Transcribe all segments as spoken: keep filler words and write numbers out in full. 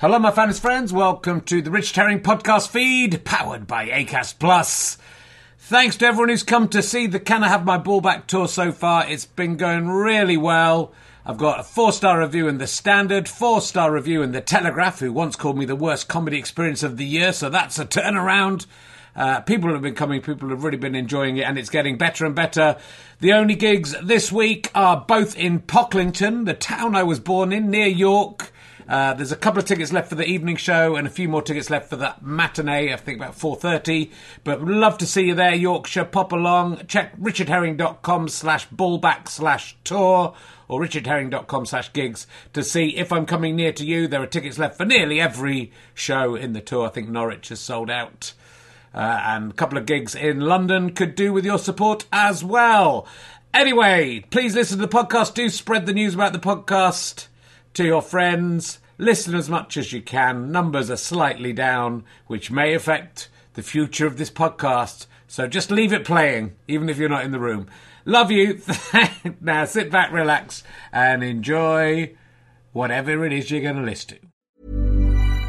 Hello, my fans friends. Welcome to the Richard Herring podcast feed, powered by Acast Plus. Thanks to everyone who's come to see the Can I Have My Ball Back tour so far. It's been going really well. I've got a four-star review in The Standard, four-star review in The Telegraph, who once called me the worst comedy experience of the year, so that's a turnaround. Uh, people have been coming, people have really been enjoying it, and it's getting better and better. The only gigs this week are both in Pocklington, the town I was born in, near York. Uh, there's a couple of tickets left for the evening show and a few more tickets left for the matinee, I think about four thirty. But would love to see you there, Yorkshire. Pop along. Check richardherring.com slash ballback slash tour or richardherring.com slash gigs to see if I'm coming near to you. There are tickets left for nearly every show in the tour. I think Norwich has sold out. Uh, and a couple of gigs in London could do with your support as well. Anyway, please listen to the podcast. Do spread the news about the podcast to your friends. Listen as much as you can. Numbers are slightly down, which may affect the future of this podcast. So just leave it playing, even if you're not in the room. Love you. Now sit back, relax, and enjoy whatever it is you're going to listen to.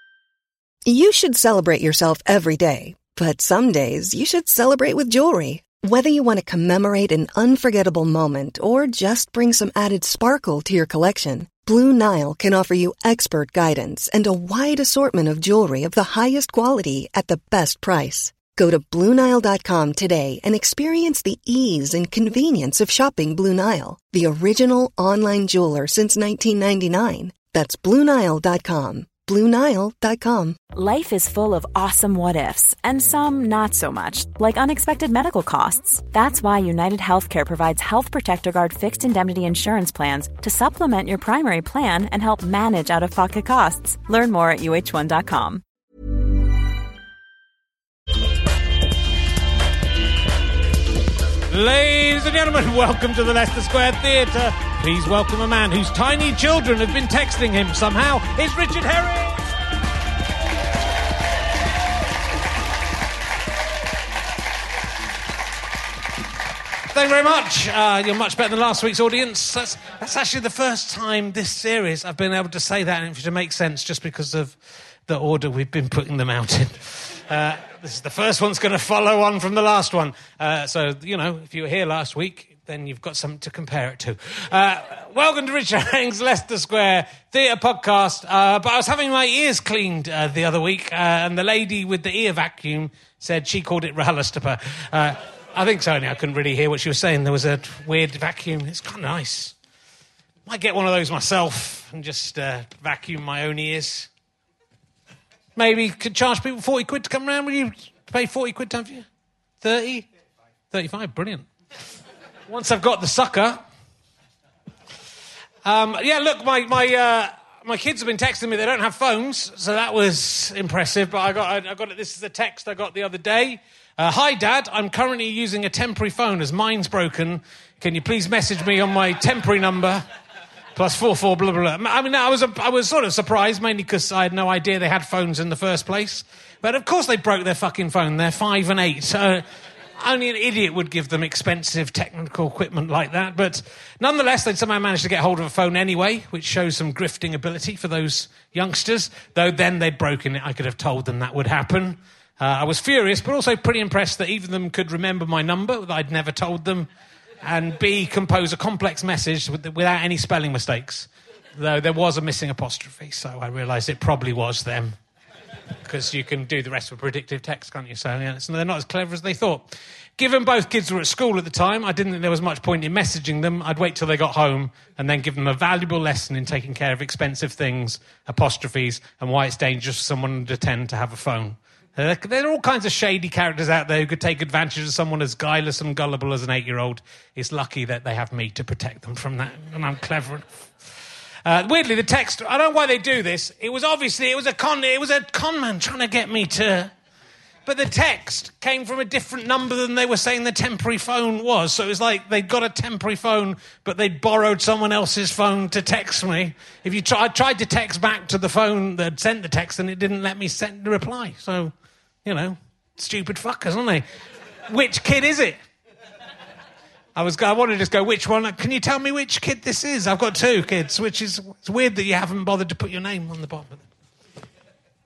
You should celebrate yourself every day, but some days you should celebrate with jewelry. Whether you want to commemorate an unforgettable moment or just bring some added sparkle to your collection, Blue Nile can offer you expert guidance and a wide assortment of jewelry of the highest quality at the best price. Go to Blue Nile dot com today and experience the ease and convenience of shopping Blue Nile, the original online jeweler since nineteen ninety-nine. That's Blue Nile dot com. Blue Nile dot com. Life is full of awesome what-ifs, and some not so much, like unexpected medical costs. That's why United Healthcare provides Health Protector Guard fixed indemnity insurance plans to supplement your primary plan and help manage out-of-pocket costs. Learn more at U H one dot com. Ladies and gentlemen, welcome to the Leicester Square Theatre. Please welcome a man whose tiny children have been texting him somehow. It's Richard Herring! Thank you very much. Uh, you're much better than last week's audience. That's, that's actually the first time this series I've been able to say that, and it should make sense just because of the order we've been putting them out in. Uh, this is the first one's going to follow on from the last one. Uh, so, you know, if you were here last week, then you've got something to compare it to. Uh, welcome to Richard Herring's Leicester Square Theatre podcast. Uh, but I was having my ears cleaned uh, the other week, uh, and the lady with the ear vacuum said she called it RHLSTP. Uh I think so, only I couldn't really hear what she was saying. There was a weird vacuum. It's kind of nice. Might get one of those myself and just uh, vacuum my own ears. Maybe could charge people forty quid to come round. Will you pay forty quid time for you? thirty? thirty-five, brilliant. Once I've got the sucker. Um, yeah, look, my my uh, my kids have been texting me. They don't have phones, so that was impressive. But I got I, I got it. This is the text I got the other day. Uh, Hi, Dad. I'm currently using a temporary phone as mine's broken. Can you please message me on my temporary number? Plus four four blah blah blah. I mean, I was a, I was sort of surprised, mainly because I had no idea they had phones in the first place. But of course they broke their fucking phone. They're five and eight. So only an idiot would give them expensive technical equipment like that. But nonetheless, they'd somehow managed to get hold of a phone anyway, which shows some grifting ability for those youngsters. Though then they'd broken it. I could have told them that would happen. Uh, I was furious, but also pretty impressed that either of them could remember my number that I'd never told them, and B, compose a complex message with, without any spelling mistakes. Though there was a missing apostrophe, so I realised it probably was them. Because you can do the rest with predictive text, can't you? So yeah, so they're not as clever as they thought. Given both kids were at school at the time, I didn't think there was much point in messaging them. I'd wait till they got home and then give them a valuable lesson in taking care of expensive things, apostrophes, and why it's dangerous for someone under ten to have a phone. Uh, there are all kinds of shady characters out there who could take advantage of someone as guileless and gullible as an eight-year-old. It's lucky that they have me to protect them from that, and I'm clever enough. Uh, weirdly, the text, I don't know why they do this. It was obviously, it was a con, it was a con man trying to get me to... But the text came from a different number than they were saying the temporary phone was. So it was like they'd got a temporary phone, but they'd borrowed someone else's phone to text me. If you try, I tried to text back to the phone that sent the text, and it didn't let me send the reply. So, you know, stupid fuckers, aren't they? Which kid is it? I was. I wanted to just go, which one? Can you tell me which kid this is? I've got two kids, which is... It's weird that you haven't bothered to put your name on the bottom of it.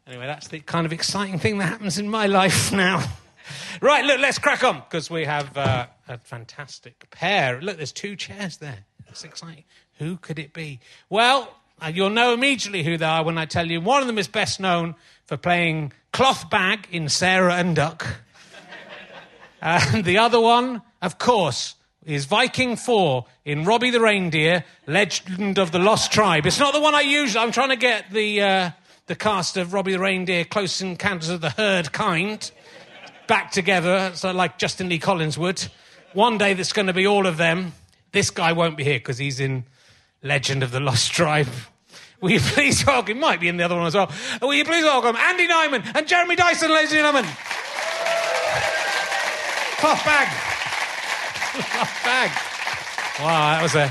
Anyway, that's the kind of exciting thing that happens in my life now. Right, look, let's crack on, because we have uh, a fantastic pair. Look, there's two chairs there. That's exciting. Who could it be? Well, uh, you'll know immediately who they are when I tell you. One of them is best known for playing Cloth Bag in Sarah and Duck. And the other one, of course, is Viking four in Robbie the Reindeer, Legend of the Lost Tribe. It's not the one I usually... I'm trying to get the uh, the cast of Robbie the Reindeer, Close Encounters of the Herd kind, back together, so like Justin Lee Collins would. One day there's going to be all of them. This guy won't be here because he's in Legend of the Lost Tribe. Will you please welcome... He might be in the other one as well. Will you please welcome Andy Nyman and Jeremy Dyson, ladies and gentlemen. Cloth Bag. Cloth Bag. Wow, that was a...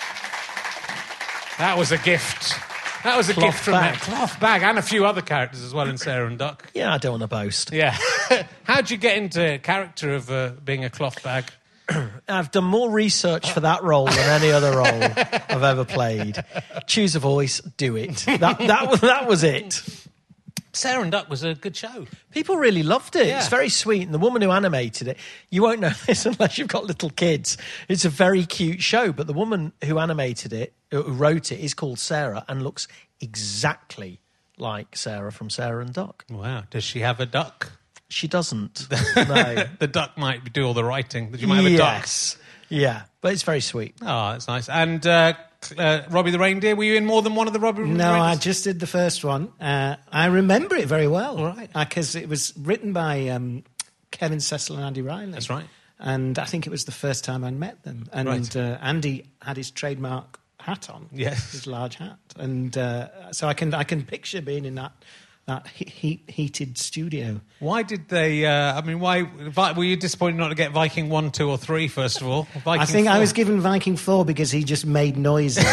That was a gift. That was a Cloth gift from Bag. that Cloth Bag, and a few other characters as well in Sarah and Duck. Yeah, I don't want to boast. Yeah. How'd you get into character of uh, being a cloth bag? I've done more research for that role than any other role I've ever played. Choose a voice, do it. That that was that was it. Sarah and Duck was a good show. People really loved it. Yeah. It's very sweet. And the woman who animated it, you won't know this unless you've got little kids. It's a very cute show, but the woman who animated it, who wrote it, is called Sarah and looks exactly like Sarah from Sarah and Duck. Wow. Does she have a duck? She doesn't. No. The duck might do all the writing. Did you might have a Yes. Yeah, but it's very sweet. duck? Oh, that's nice. And uh, uh, Robbie the Reindeer, were you in more than one of the Robbie No, I Reindeers? just did the first one. Uh, I remember it very well. All right. Because it was written by um, Kevin Cecil and Andy Riley. That's right. And I think it was the first time I met them. And Right. uh, Andy had his trademark hat on. Yes. His large hat. And uh, so I can I can picture being in that, that he- heat, heated studio. Why did they... Uh, I mean, why... Vi- were you disappointed not to get Viking one, two or three, first of all? Viking I think I four? was given Viking four because he just made noises.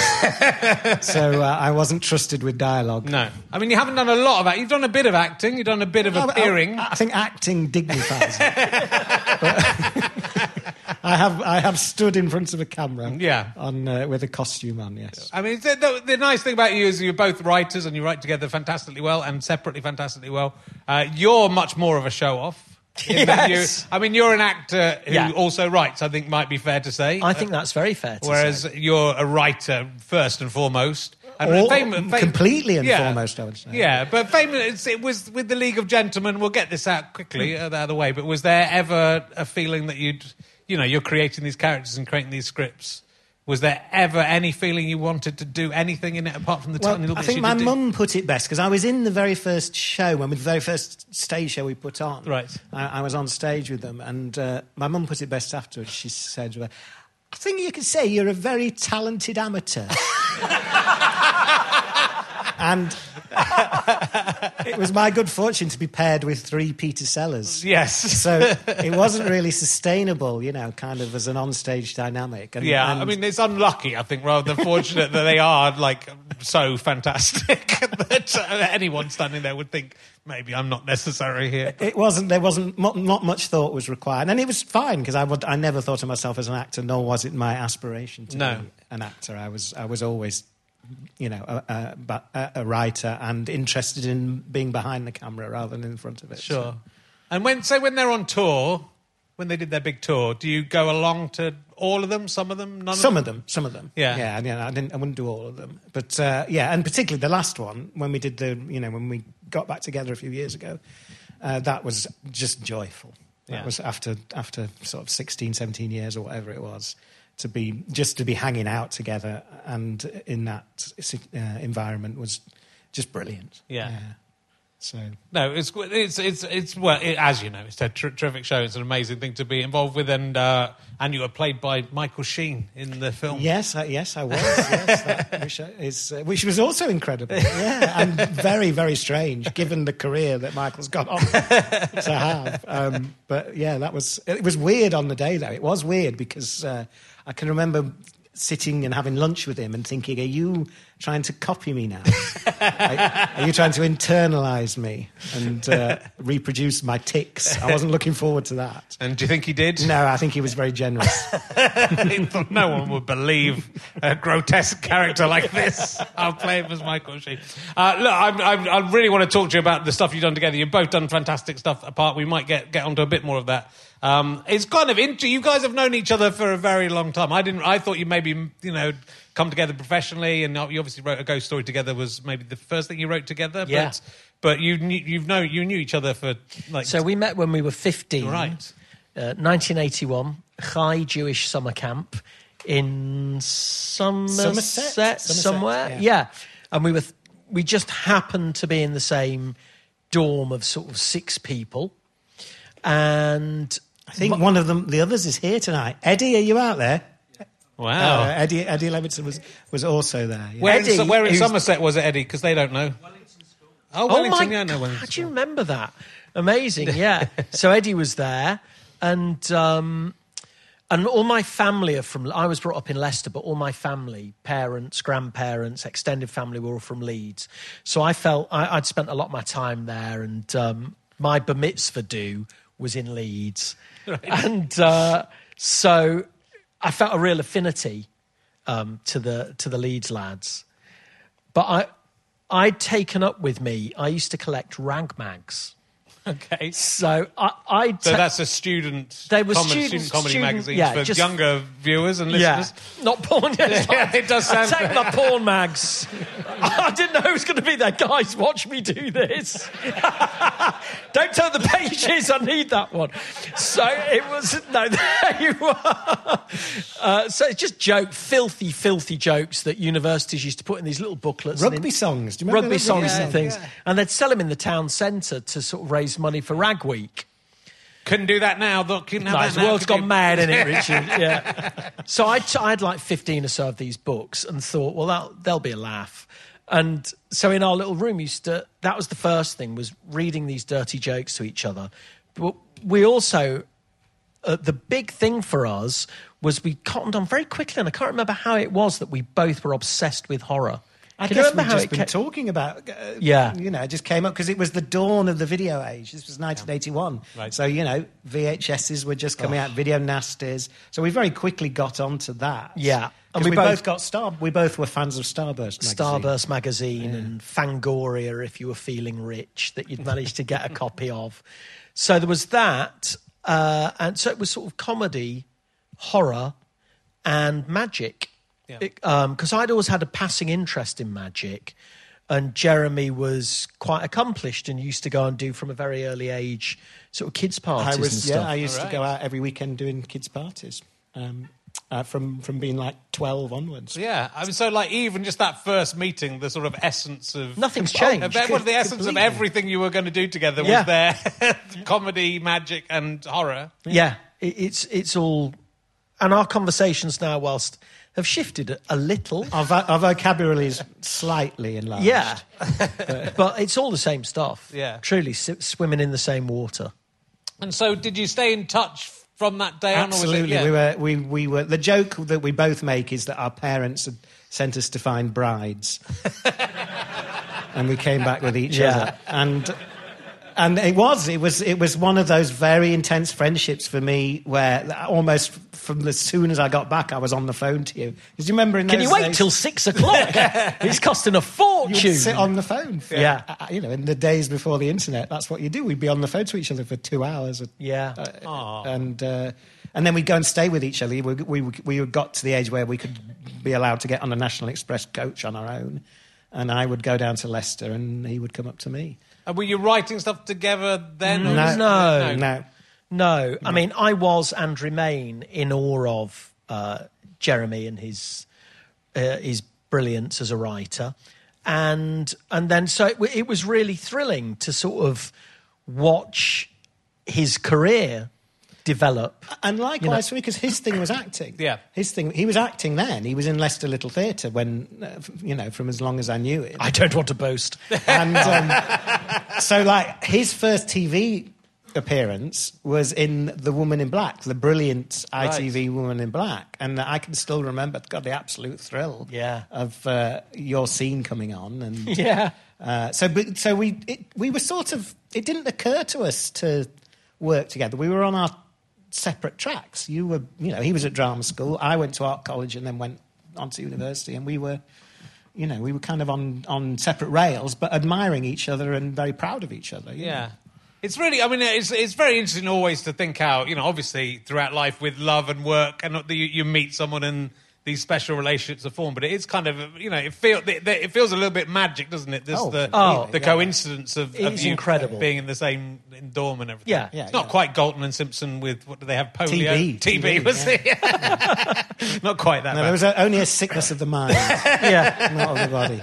So uh, I wasn't trusted with dialogue. No. I mean, you haven't done a lot of acting. You've done a bit of acting. You've done a bit of I- I- appearing. I, think acting dignifies it. But I have I have stood in front of a camera, Yeah. on uh, with a costume on. Yes, I mean, the, the, the nice thing about you is you're both writers and you write together fantastically well and separately fantastically well. Uh, you're much more of a show-off. in that Yes. you- I mean, you're an actor who Yeah. also writes, I think might be fair to say. I think that's very fair to Whereas say. you're a writer first and foremost. And Or fam- fam- completely and yeah. foremost, I would say. Yeah, but famous, it was with the League of Gentlemen. We'll get this out quickly uh, out of the way. But was there ever a feeling that you'd, you know, you're creating these characters and creating these scripts? Was there ever any feeling you wanted to do anything in it apart from the Well, tiny little I bits think you my did do? mum put it best because I was in the very first show, when with the very first stage show we put on. Right. I, I was on stage with them, and uh, my mum put it best afterwards. She said, well, "I think you could say you're a very talented amateur." And it was my good fortune to be paired with three Peter Sellers. Yes. So it wasn't really sustainable, you know, kind of as an onstage dynamic. And, Yeah, and I mean, it's unlucky, I think, rather than fortunate that they are, like, so fantastic that uh, anyone standing there would think, maybe I'm not necessary here. it wasn't. There wasn't mo- not much thought was required, and it was fine because I would. I never thought of myself as an actor, nor was it my aspiration to No. be an actor. I was. I was always, you know, a, a, but a, a writer and interested in being behind the camera rather than in front of it. Sure. So- And when, say, when they're on tour, when they did their big tour, do you go along to all of them, some of them, none Some of of them? them, some of them. Yeah. yeah. I mean, I didn't. I wouldn't do all of them, but uh, yeah, and particularly the last one when we did the, you know, when we got back together a few years ago, uh, that was just joyful. That Yeah. was after after sort of sixteen, seventeen years or whatever it was, to be just to be hanging out together and in that uh, environment was just brilliant. Yeah. So No, it's it's it's it's well, it, as you know, it's a ter- terrific show. It's an amazing thing to be involved with, and uh, and you were played by Michael Sheen in the film. yes, I, yes, I was. Yes, that, which is uh, which was also incredible. Yeah, and very, very strange given the career that Michael's got on to have. Um, but yeah, that was it. Was weird on the day though. It was weird because uh, I can remember sitting and having lunch with him and thinking, are you trying to copy me now? are, are you trying to internalise me and uh, reproduce my tics? I wasn't looking forward to that. And do you think he did? No, I think he was very generous. He thought no one would believe a grotesque character like this. I'll play him as Michael Sheen. Uh, look, I, I, I really want to talk to you about the stuff you've done together. You've both done fantastic stuff apart. We might get, get onto a bit more of that. Um, it's kind of interesting. You guys have known each other for a very long time. I didn't. I thought you maybe, you know, come together professionally, and you obviously wrote A Ghost Story together. Was maybe the first thing you wrote together. Yeah. But, but you knew, you've known you knew each other for like. So we met when we were fifteen. Right. Uh, nineteen eighty-one, Chai Jewish summer camp in Somerset, Somerset, somewhere. yeah. Yeah. And we were th- we just happened to be in the same dorm of sort of six people. And I think one of them, the others, is here tonight. Eddie, are you out there? Wow. Uh, Eddie Eddie Levinson was, was also there. Yeah. Where, Eddie, in, where in who's- Somerset was it, Eddie? Because they don't know. Wellington School. Oh, Oh Wellington, my yeah, I know God, Wellington do you School. remember that? Amazing, yeah. So Eddie was there, and um, and all my family are from. I was brought up in Leicester, but all my family, parents, grandparents, extended family, were all from Leeds. So I felt I, I'd spent a lot of my time there, and um, my bar mitzvah do was in Leeds, right. and uh, so I felt a real affinity um, to the to the Leeds lads, but I. I'd taken up with me, I used to collect rag mags. Okay. So I, I'd... So ta- that's a student, They were common, student- student comedy student- magazine yeah, for just- younger viewers and yeah, listeners. not porn. Yeah, Yeah, it does sound- I take my porn mags. I didn't know it was going to be there. Guys, watch me do this. Don't turn the pages. I need that one. So it was... No, there you are. Uh, so it's just joke, filthy, filthy jokes that universities used to put in these little booklets. and Rugby in- songs. Do you remember Rugby the songs rugby and songs? things. And they'd sell them in the town centre to sort of raise money for Rag Week. Couldn't do that now. Look, couldn't have Nice, that the now, world's could gone you? mad, isn't it, Richard? Yeah. So I'd, I'd like fifteen or so of these books and thought, well, that'll, there'll be a laugh. And so in our little room, used to, that was the first thing, was reading these dirty jokes to each other. But we also, uh, the big thing for us was we cottoned on very quickly, and I can't remember how it was that we both were obsessed with horror. I Can you guess remember we've how just it been ca- talking about, uh, Yeah. you know, it just came up because it was the dawn of the video age. This was nineteen eighty-one. Right. So, you know, V H S's were just coming out, video nasties. So we very quickly got onto that. Yeah. And And we, we both, both- got Star. We both were fans of Starburst magazine. Starburst magazine and Fangoria, if you were feeling rich, that you'd managed to get a copy of. So there was that, uh, and so it was sort of comedy, horror, and magic. Because I'd always had a passing interest in magic, and Jeremy was quite accomplished and used to go and do from a very early age sort of kids parties I was, and stuff. yeah, I used All right. to go out every weekend doing kids' parties. Um, uh, from from being like twelve onwards. Yeah, I mean, so like even just that first meeting, the sort of essence of Nothing's Oh, changed. What was the essence Completely. of everything you were going to do together was Yeah. there, comedy, magic, and horror. Yeah, it, it's it's all, and our conversations now, whilst have shifted a, a little. Our, vo- our vocabulary is slightly enlarged. Yeah, but it's all the same stuff. Yeah. Truly, s- swimming in the same water. And so, did you stay in touch from that day on? Or was it, Absolutely, yeah. we were. We, we were. The joke that we both make is that our parents had sent us to find brides, and we came back with each Yeah. other. And and it was it was it was one of those very intense friendships for me, where almost from as soon as I got back, I was on the phone to you. Because you remember in Can those you wait days, till six o'clock? It's costing a you fortune. would sit on the phone. For, Yeah. uh, you know, in the days before the internet, that's what you do. We'd be on the phone to each other for two hours. Yeah. Uh, and uh, and then we'd go and stay with each other. We, we we got to the age where we could be allowed to get on a National Express coach on our own, and I would go down to Leicester, and he would come up to me. And were you writing stuff together then? or No, was- No. no. No, I mean, I was and remain in awe of uh, Jeremy and his uh, his brilliance as a writer, and and then so it, w- it was really thrilling to sort of watch his career develop. And likewise, because his thing was acting. Yeah. his thing. He was acting then. He was in Leicester Little Theatre when, uh, f- you know, from as long as I knew him. I don't want to boast. And um, so, like, his first T V appearance was in The Woman in Black, the brilliant I T V Right. Woman in Black. And I can still remember, got the absolute thrill Yeah. of uh, your scene coming on. And Yeah. uh, so but, so we it, we were sort of, it didn't occur to us to work together. We were on our separate tracks. You were, you know, he was at drama school, I went to art college and then went on to university, and we were, you know, we were kind of on, on separate rails, but admiring each other and very proud of each other. you know. Yeah. It's really, I mean, it's it's very interesting always to think how, you know, obviously throughout life with love and work, and you, you meet someone and these special relationships are formed, but it is kind of, you know, it, feel, it, it feels a little bit magic, doesn't it? This, Oh, the oh, the yeah. coincidence of, It of is you incredible. being in the same dorm and everything. Yeah. Yeah, It's not yeah. quite Galton and Simpson with, what do they have, polio? T B. T B, T B, was yeah. it? Not quite that No, bad. there was a, only a sickness of the mind, Yeah. not of the body.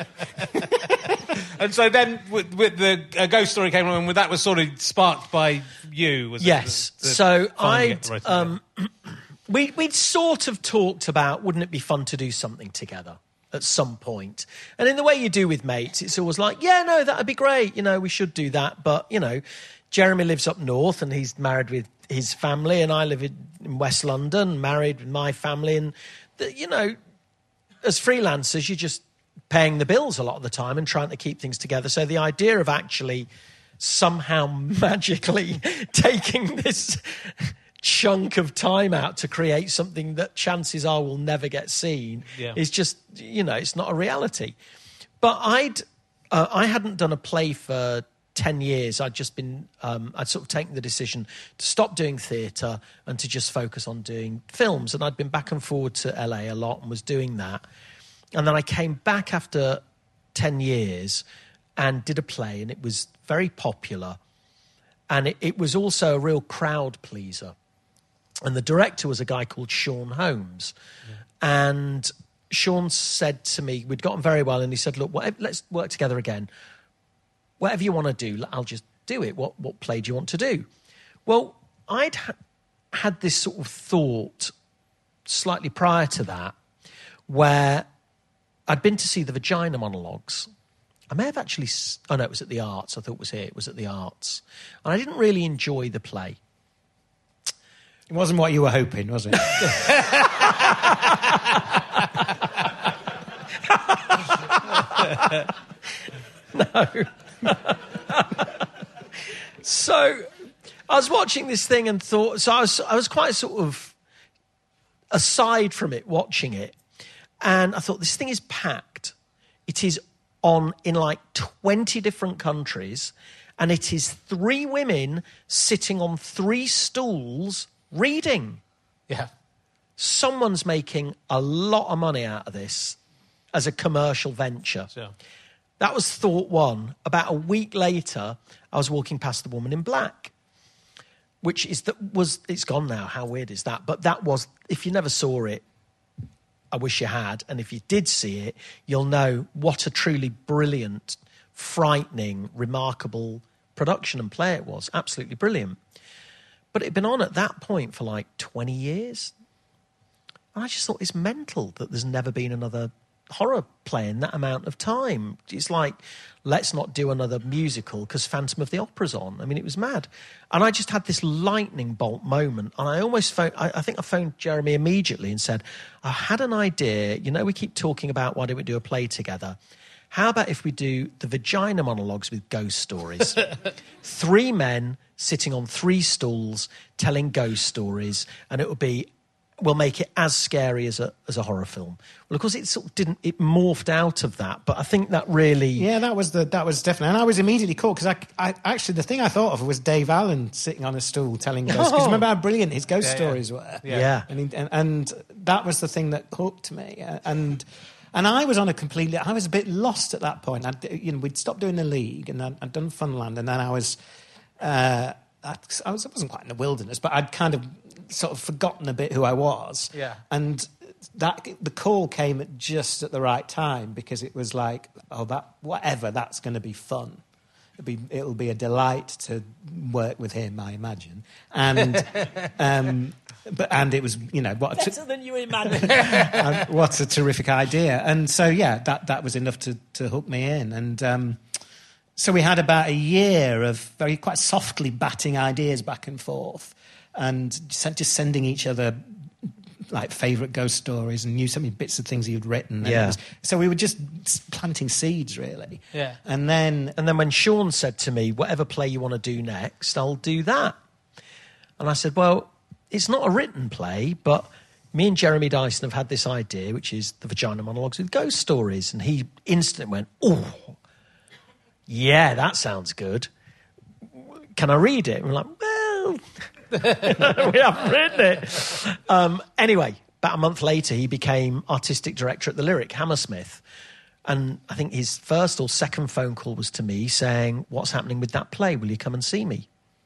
And so then, with, with the uh, Ghost Story came along, and that was sort of sparked by you, was Yes. it? The- the So finding I'd, it right um, we, we'd sort of talked about, wouldn't it be fun to do something together at some point? And in the way you do with mates, it's always like, yeah, no, that'd be great. You know, we should do that. But, you know, Jeremy lives up north and he's married with his family, and I live in, in West London, married with my family. And, the, you know, as freelancers, you're just paying the bills a lot of the time and trying to keep things together. So the idea of actually somehow magically taking this chunk of time out to create something that chances are will never get seen Yeah. is just, you know, it's not a reality. But I'd, uh, I hadn't done a play for ten years. I'd just been, um, I'd sort of taken the decision to stop doing theatre and to just focus on doing films. And I'd been back and forward to L A a lot and was doing that. And then I came back after ten years and did a play, and it was very popular. And it, it was also a real crowd pleaser. And the director was a guy called Sean Holmes. Yeah. And Sean said to me, we'd gotten very well, and he said, look, whatever, let's work together again. Whatever you want to do, I'll just do it. What, what play do you want to do? Well, I'd ha- had this sort of thought slightly prior to that, where I'd been to see the Vagina Monologues. I may have actually... Oh, no, it was at the Arts. I thought it was here. It was at the Arts. And I didn't really enjoy the play. It wasn't what you were hoping, was it? So I was watching this thing and thought... So I was, I was quite sort of aside from it, watching it. And I thought, this thing is packed. It is on in like twenty different countries. And it is three women sitting on three stools reading. Yeah. Someone's making a lot of money out of this as a commercial venture. Sure. That was thought one. About a week later, I was walking past The Woman in Black, which is that was it's gone now. How weird is that? But that was, if you never saw it, I wish you had. And if you did see it, you'll know what a truly brilliant, frightening, remarkable production and play it was. Absolutely brilliant. But it had been on at that point for like twenty years. And I just thought it's mental that there's never been another horror play in that amount of time. It's like, let's not do another musical because Phantom of the Opera's on. I mean, it was mad. And I just had this lightning bolt moment. And I almost phoned, I, I think I phoned Jeremy immediately and said, I had an idea. You know, we keep talking about why don't we do a play together? How about if we do the Vagina Monologues with ghost stories? Three men sitting on three stools telling ghost stories, and it will be, we'll make it as scary as a as a horror film. Well, of course, it sort of didn't, it morphed out of that, but I think that really... Yeah, that was the that was definitely, and I was immediately caught because I, I actually the thing I thought of was Dave Allen sitting on a stool telling ghosts. Because remember how brilliant his ghost Yeah, yeah. stories were. Yeah. Yeah. and, he, and and that was the thing that hooked me. And and I was on a completely, I was a bit lost at that point. I'd, you know, we'd stopped doing the League, and I'd, I'd done Funland, and then I was, uh, I, I was I wasn't quite in the wilderness, but I'd kind of sort of forgotten a bit who I was. Yeah. And that the call came at just at the right time, because it was like, oh, that whatever, that's going to be fun. It'll be it'll be a delight to work with him, I imagine. And um, but and it was, you know, what a Better than you imagine. and what a terrific idea. And so yeah, that that was enough to to hook me in. And um, So we had about a year of very quite softly batting ideas back and forth, and just sending each other like favourite ghost stories, and knew so many bits of things he'd written. And Yeah. it was, so we were just planting seeds, really. Yeah. And then And then when Sean said to me, whatever play you want to do next, I'll do that. And I said, well, it's not a written play, but me and Jeremy Dyson have had this idea, which is the Vagina Monologues with Ghost Stories. And he instantly went, oh, yeah, that sounds good. Can I read it? And we're like, well, we haven't written it. Um, anyway, about a month later, he became artistic director at the Lyric, Hammersmith. And I think his first or second phone call was to me saying, what's happening with that play? Will you come and see me?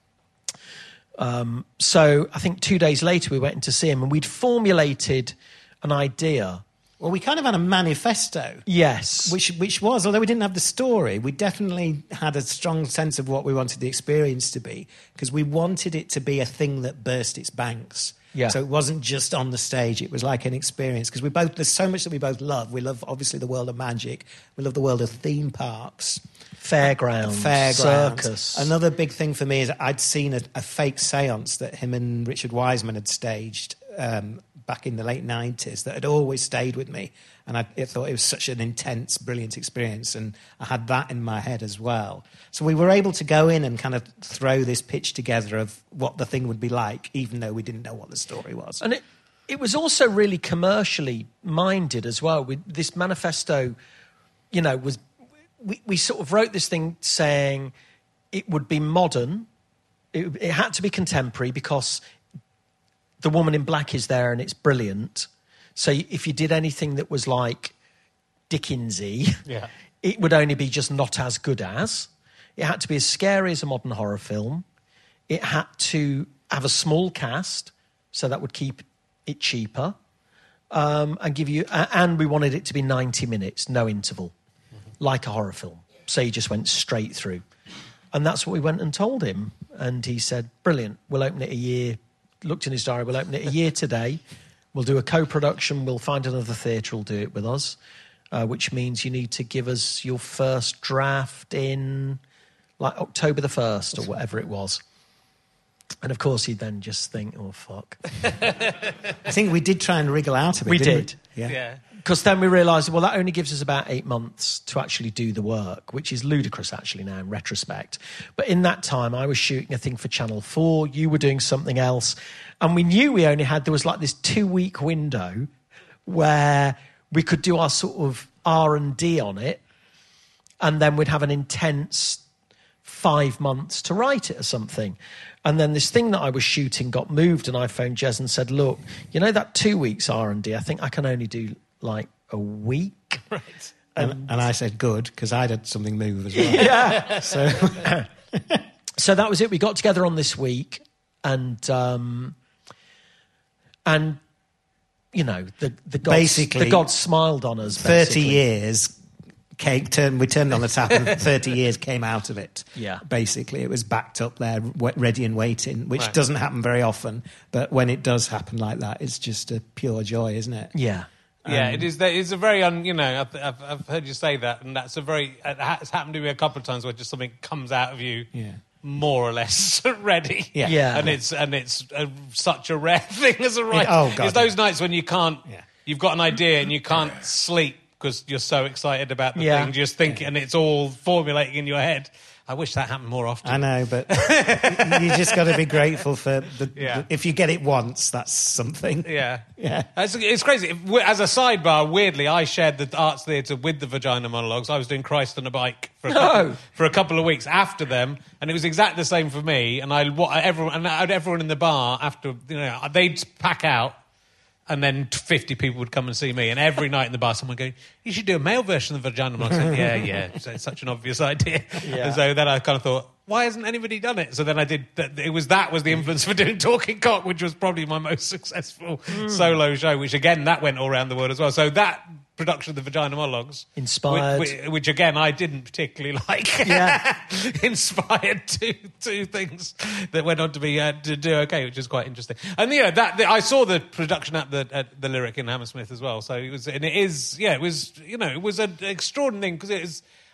Um, so I think two days later, we went in to see him, and we'd formulated an idea. well, we kind of had a manifesto. Yes. Which, which was, although we didn't have the story, we definitely had a strong sense of what we wanted the experience to be, because we wanted it to be a thing that burst its banks. Yeah. So it wasn't just on the stage, it was like an experience, because we both, there's so much that we both love. We love, obviously, the world of magic. We love the world of theme parks. Fairgrounds, Fairgrounds. circus. Another big thing for me is I'd seen a, a fake seance that him and Richard Wiseman had staged um, back in the late nineties that had always stayed with me. And I, I thought it was such an intense, brilliant experience. And I had that in my head as well. So we were able to go in and kind of throw this pitch together of what the thing would be like, even though we didn't know what the story was. And it, it was also really commercially minded as well. We, this manifesto, you know, was... We, we sort of wrote this thing saying it would be modern. It, it had to be contemporary because the woman in black is there and it's brilliant. So if you did anything that was like Dickensy, Yeah. it would only be just not as good as. It had to be as scary as a modern horror film. It had to have a small cast, so that would keep it cheaper, um, and give you. And we wanted it to be ninety minutes, no interval. Like a horror film. So he just went straight through. And that's what we went and told him. And he said, brilliant, we'll open it a year. Looked in his diary, we'll open it a year today. We'll do a co-production. We'll find another theatre who'll do it with us, uh, which means you need to give us your first draft in like October the first or whatever it was. And of course, he'd then just think, oh, fuck. I think we did try and wriggle out of it, We didn't did. we? Yeah. Yeah. Because then we realised, well, that only gives us about eight months to actually do the work, which is ludicrous, actually, now in retrospect. But in that time, I was shooting a thing for Channel four, you were doing something else, and we knew we only had, there was like this two-week window where we could do our sort of R and D on it, and then we'd have an intense five months to write it or something. And then this thing that I was shooting got moved, and I phoned Jez and said, look, you know that two weeks R and D, I think I can only do like a week. Right. And, and I said, good, because I'd had something move as well. Yeah. So, So that was it. We got together on this week, and um, and you know the the gods, Basically, the gods smiled on us. thirty basically. years came, turned, we turned on the tap and thirty years came out of it. Yeah. Basically, it was backed up there, w- ready and waiting, which Right. doesn't happen very often. But when it does happen like that, it's just a pure joy, isn't it? Yeah. Yeah, it is. It's a very, un, you know, I've, I've, I've heard you say that, and that's a very. It has happened to me a couple of times where just something comes out of you, Yeah. more or less ready. Yeah. Yeah. and it's and it's a, such a rare thing as a writer. oh, God, it's those yeah. nights when you can't. Yeah. You've got an idea and you can't sleep because you're so excited about the Yeah. thing. Just think, and it's all formulating in your head. I wish that happened more often. I know, but you just got to be grateful for the, Yeah. the. If you get it once, that's something. Yeah, Yeah. It's, it's crazy. As a sidebar, weirdly, I shared the arts theatre with the Vagina Monologues. I was doing Christ on a Bike for a, couple, No. for a couple of weeks after them, and it was exactly the same for me. And I, what, everyone, and everyone in the bar after, you know, they'd pack out. And then fifty people would come and see me. And every night in the bar, someone would go, you should do a male version of the Vagina Monologues. I said, yeah, yeah. So it's such an obvious idea. Yeah. And so then I kind of thought, why hasn't anybody done it? So then I did, it was that was the influence for doing Talking Cock, which was probably my most successful Hmm. solo show, which again, that went all around the world as well. So that production of the Vagina Monologues. Inspired. Which, which, which again, I didn't particularly like. Yeah. Inspired two, two things that went on to be, uh, to do okay, which is quite interesting. And, you know, that, the, I saw the production at the, at the Lyric in Hammersmith as well. So it was, and it is, yeah, it was, you know, it was an extraordinary thing because it was,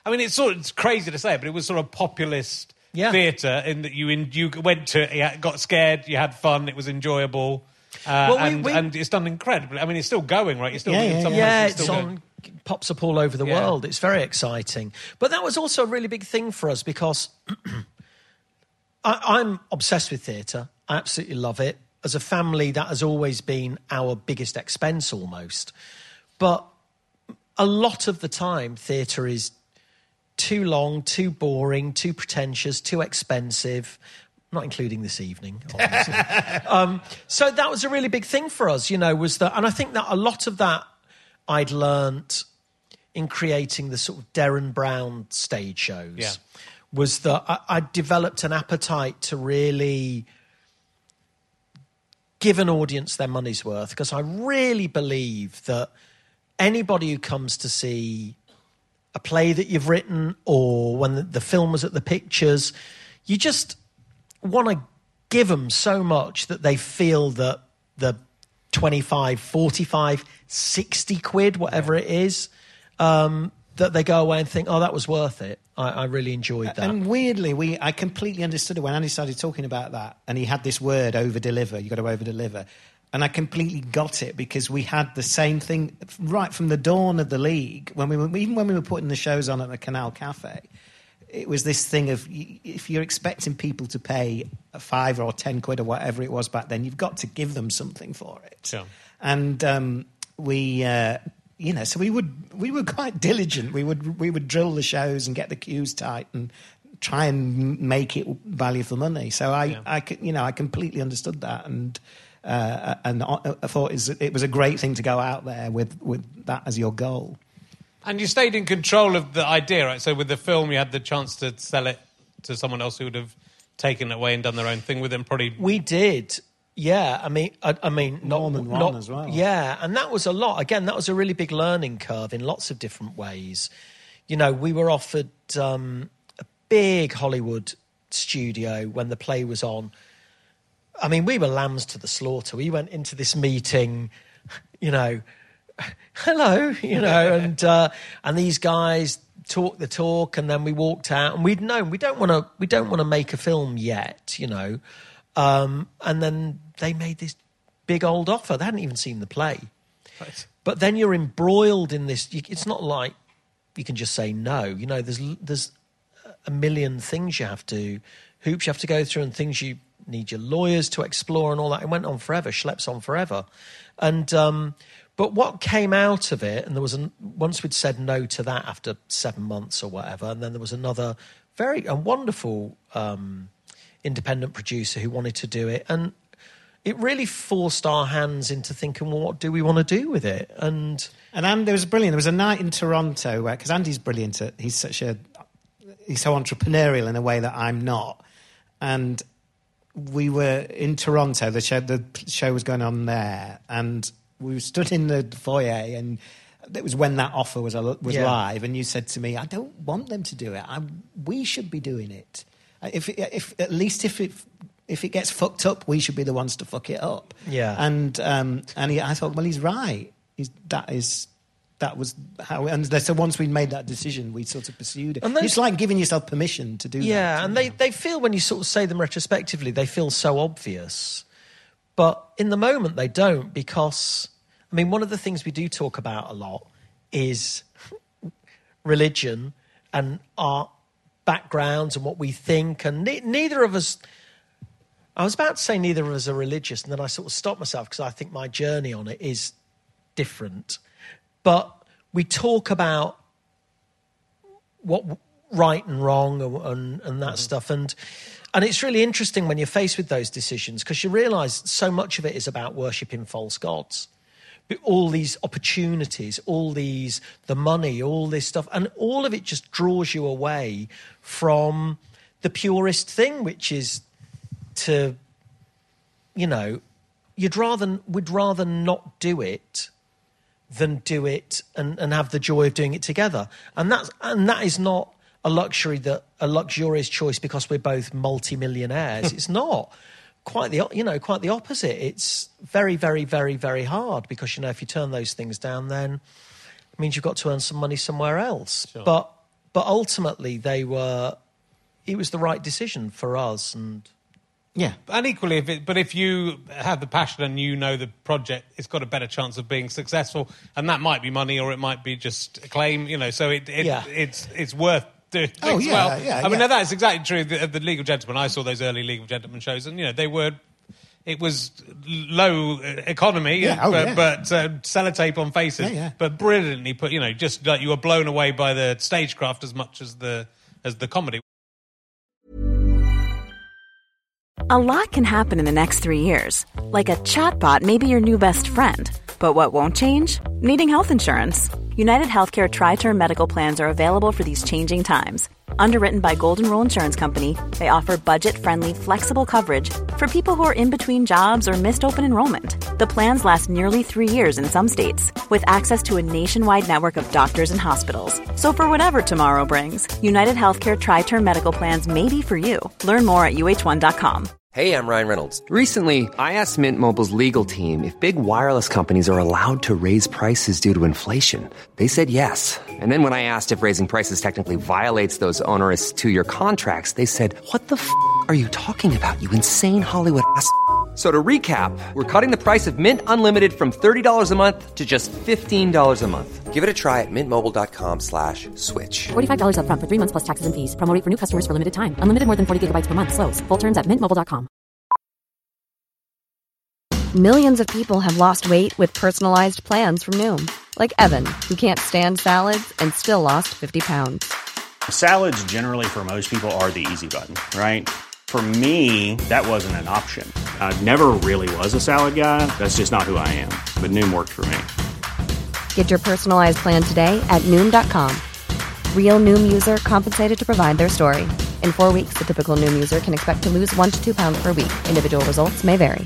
I mean, it's sort of it's crazy to say, but it was sort of populist Yeah. theatre in that you in, you went to it, you got scared, you had fun, it was enjoyable, uh, Well, we- and, we- and it's done incredibly. I mean, it's still going, right? You're still Yeah, in yeah, some Yeah, places it's still going. on, pops up all over the Yeah. world. It's very exciting. But that was also a really big thing for us because I, I'm obsessed with theatre. I absolutely love it. As a family, that has always been our biggest expense almost. But a lot of the time, theatre is too long, too boring, too pretentious, too expensive. Not including this evening, obviously. um, so that was a really big thing for us, you know, was that, and I think that a lot of that I'd learnt in creating the sort of Derren Brown stage shows Yeah. was that I, I developed an appetite to really give an audience their money's worth, because I really believe that anybody who comes to see a play that you've written or when the, the film was at the Pictures, you just want to give them so much that they feel that the twenty-five, forty-five, sixty quid, whatever it is, um, that they go away and think, oh, that was worth it. I, I really enjoyed that. And weirdly, we I completely understood it when Andy started talking about that, and he had this word, over-deliver, you got to over-deliver. And I completely got it, because we had the same thing right from the dawn of the league, when we were, even when we were putting the shows on at the Canal Cafe. It was this thing of, if you're expecting people to pay a five or ten quid or whatever it was back then, you've got to give them something for it. Sure. And um, we, uh, you know, so we would we were quite diligent. We would we would drill the shows and get the cues tight and try and make it value for money. So I, Yeah. I could, you know, I completely understood that, and uh, and I thought it was a great thing to go out there with with that as your goal. And you stayed in control of the idea, right? So with the film, you had the chance to sell it to someone else who would have taken it away and done their own thing with it. Probably We did, yeah. I mean, I, I mean, not, Norman won not as well. Yeah, and that was a lot. Again, that was a really big learning curve in lots of different ways. You know, we were offered um, a big Hollywood studio when the play was on. I mean, we were lambs to the slaughter. We went into this meeting, you know, hello, you know, and uh, and these guys talked the talk, and then we walked out, and we'd known we don't want to we don't want to make a film yet, you know, um, and then they made this big old offer. They hadn't even seen the play, Right. but then you're embroiled in this. You, it's not like you can just say no. You know, there's there's a million things you have to hoops you have to go through, and things you need your lawyers to explore and all that. It went on forever, schleps on forever, and. Um, But what came out of it, and there was a, once we'd said no to that after seven months or whatever, and then there was another very a wonderful um, independent producer who wanted to do it, and it really forced our hands into thinking, well, what do we want to do with it? And And Andy, there was brilliant. There was a night in Toronto where, because Andy's brilliant at, he's such a, he's so entrepreneurial in a way that I'm not. And we were in Toronto, the show, the show was going on there, and we stood in the foyer, and it was when that offer was was Yeah. live, and you said to me, I don't want them to do it. I, we should be doing it. If, if At least if it... If it gets fucked up, we should be the ones to fuck it up. Yeah. And um, and he, I thought, well, he's right. He's, that is that was how. And so once we'd made that decision, we sort of pursued it. And those- It's like giving yourself permission to do that. yeah, and they, they feel, when you sort of say them retrospectively, they feel so obvious. But in the moment, they don't, because, I mean, one of the things we do talk about a lot is religion and our backgrounds and what we think. And ne- neither of us... I was about to say neither of us are religious, and then I sort of stopped myself because I think my journey on it is different. But we talk about what right and wrong and, and, and that mm-hmm. stuff. And and it's really interesting when you're faced with those decisions, because you realise so much of it is about worshipping false gods. But all these opportunities, all these, the money, all this stuff, and all of it just draws you away from the purest thing, which is... to, you know, you'd rather would rather not do it than do it and, and have the joy of doing it together. And that's and that is not a luxury that a luxurious choice because we're both multi-millionaires. It's not. Quite the you know, quite the opposite. It's very, very, very, very hard, because, you know, if you turn those things down, then it means you've got to earn some money somewhere else. Sure. But but ultimately they were. It was the right decision for us, and Yeah. And equally, if it, but if you have the passion and you know the project, it's got a better chance of being successful, and that might be money or it might be just acclaim, you know. So it, it Yeah. it's it's worth doing Oh, as yeah, well. yeah, I mean, yeah. now that's exactly true of the, of the League of Gentlemen. I saw those early League of Gentlemen shows, and you know they were. It was low economy, Yeah, oh, but, yeah. but uh, sellotape on faces, Yeah, yeah. but brilliantly put. You know, just like you were blown away by the stagecraft as much as the as the comedy. A lot can happen in the next three years. Like a chatbot may be your new best friend. But what won't change? Needing health insurance. United Healthcare Tri-Term Medical Plans are available for these changing times. Underwritten by Golden Rule Insurance Company, they offer budget-friendly, flexible coverage for people who are in between jobs or missed open enrollment. The plans last nearly three years in some states, with access to a nationwide network of doctors and hospitals. So for whatever tomorrow brings, United Healthcare Tri-Term Medical Plans may be for you. Learn more at U H one dot com. Hey, I'm Ryan Reynolds. Recently, I asked Mint Mobile's legal team if big wireless companies are allowed to raise prices due to inflation. They said yes. And then when I asked if raising prices technically violates those onerous two-year contracts, they said, what the f*** are you talking about, you insane Hollywood ass f- So to recap, we're cutting the price of Mint Unlimited from thirty dollars a month to just fifteen dollars a month. Give it a try at mintmobile.com slash switch. forty-five dollars up front for three months plus taxes and fees. Promo rate for new customers for limited time. Unlimited more than forty gigabytes per month. Slows full terms at mint mobile dot com. Millions of people have lost weight with personalized plans from Noom. Like Evan, who can't stand salads and still lost fifty pounds. Salads generally for most people are the easy button, right? For me, that wasn't an option. I never really was a salad guy. That's just not who I am. But Noom worked for me. Get your personalized plan today at Noom dot com. Real Noom user compensated to provide their story. In four weeks, the typical Noom user can expect to lose one to two pounds per week. Individual results may vary.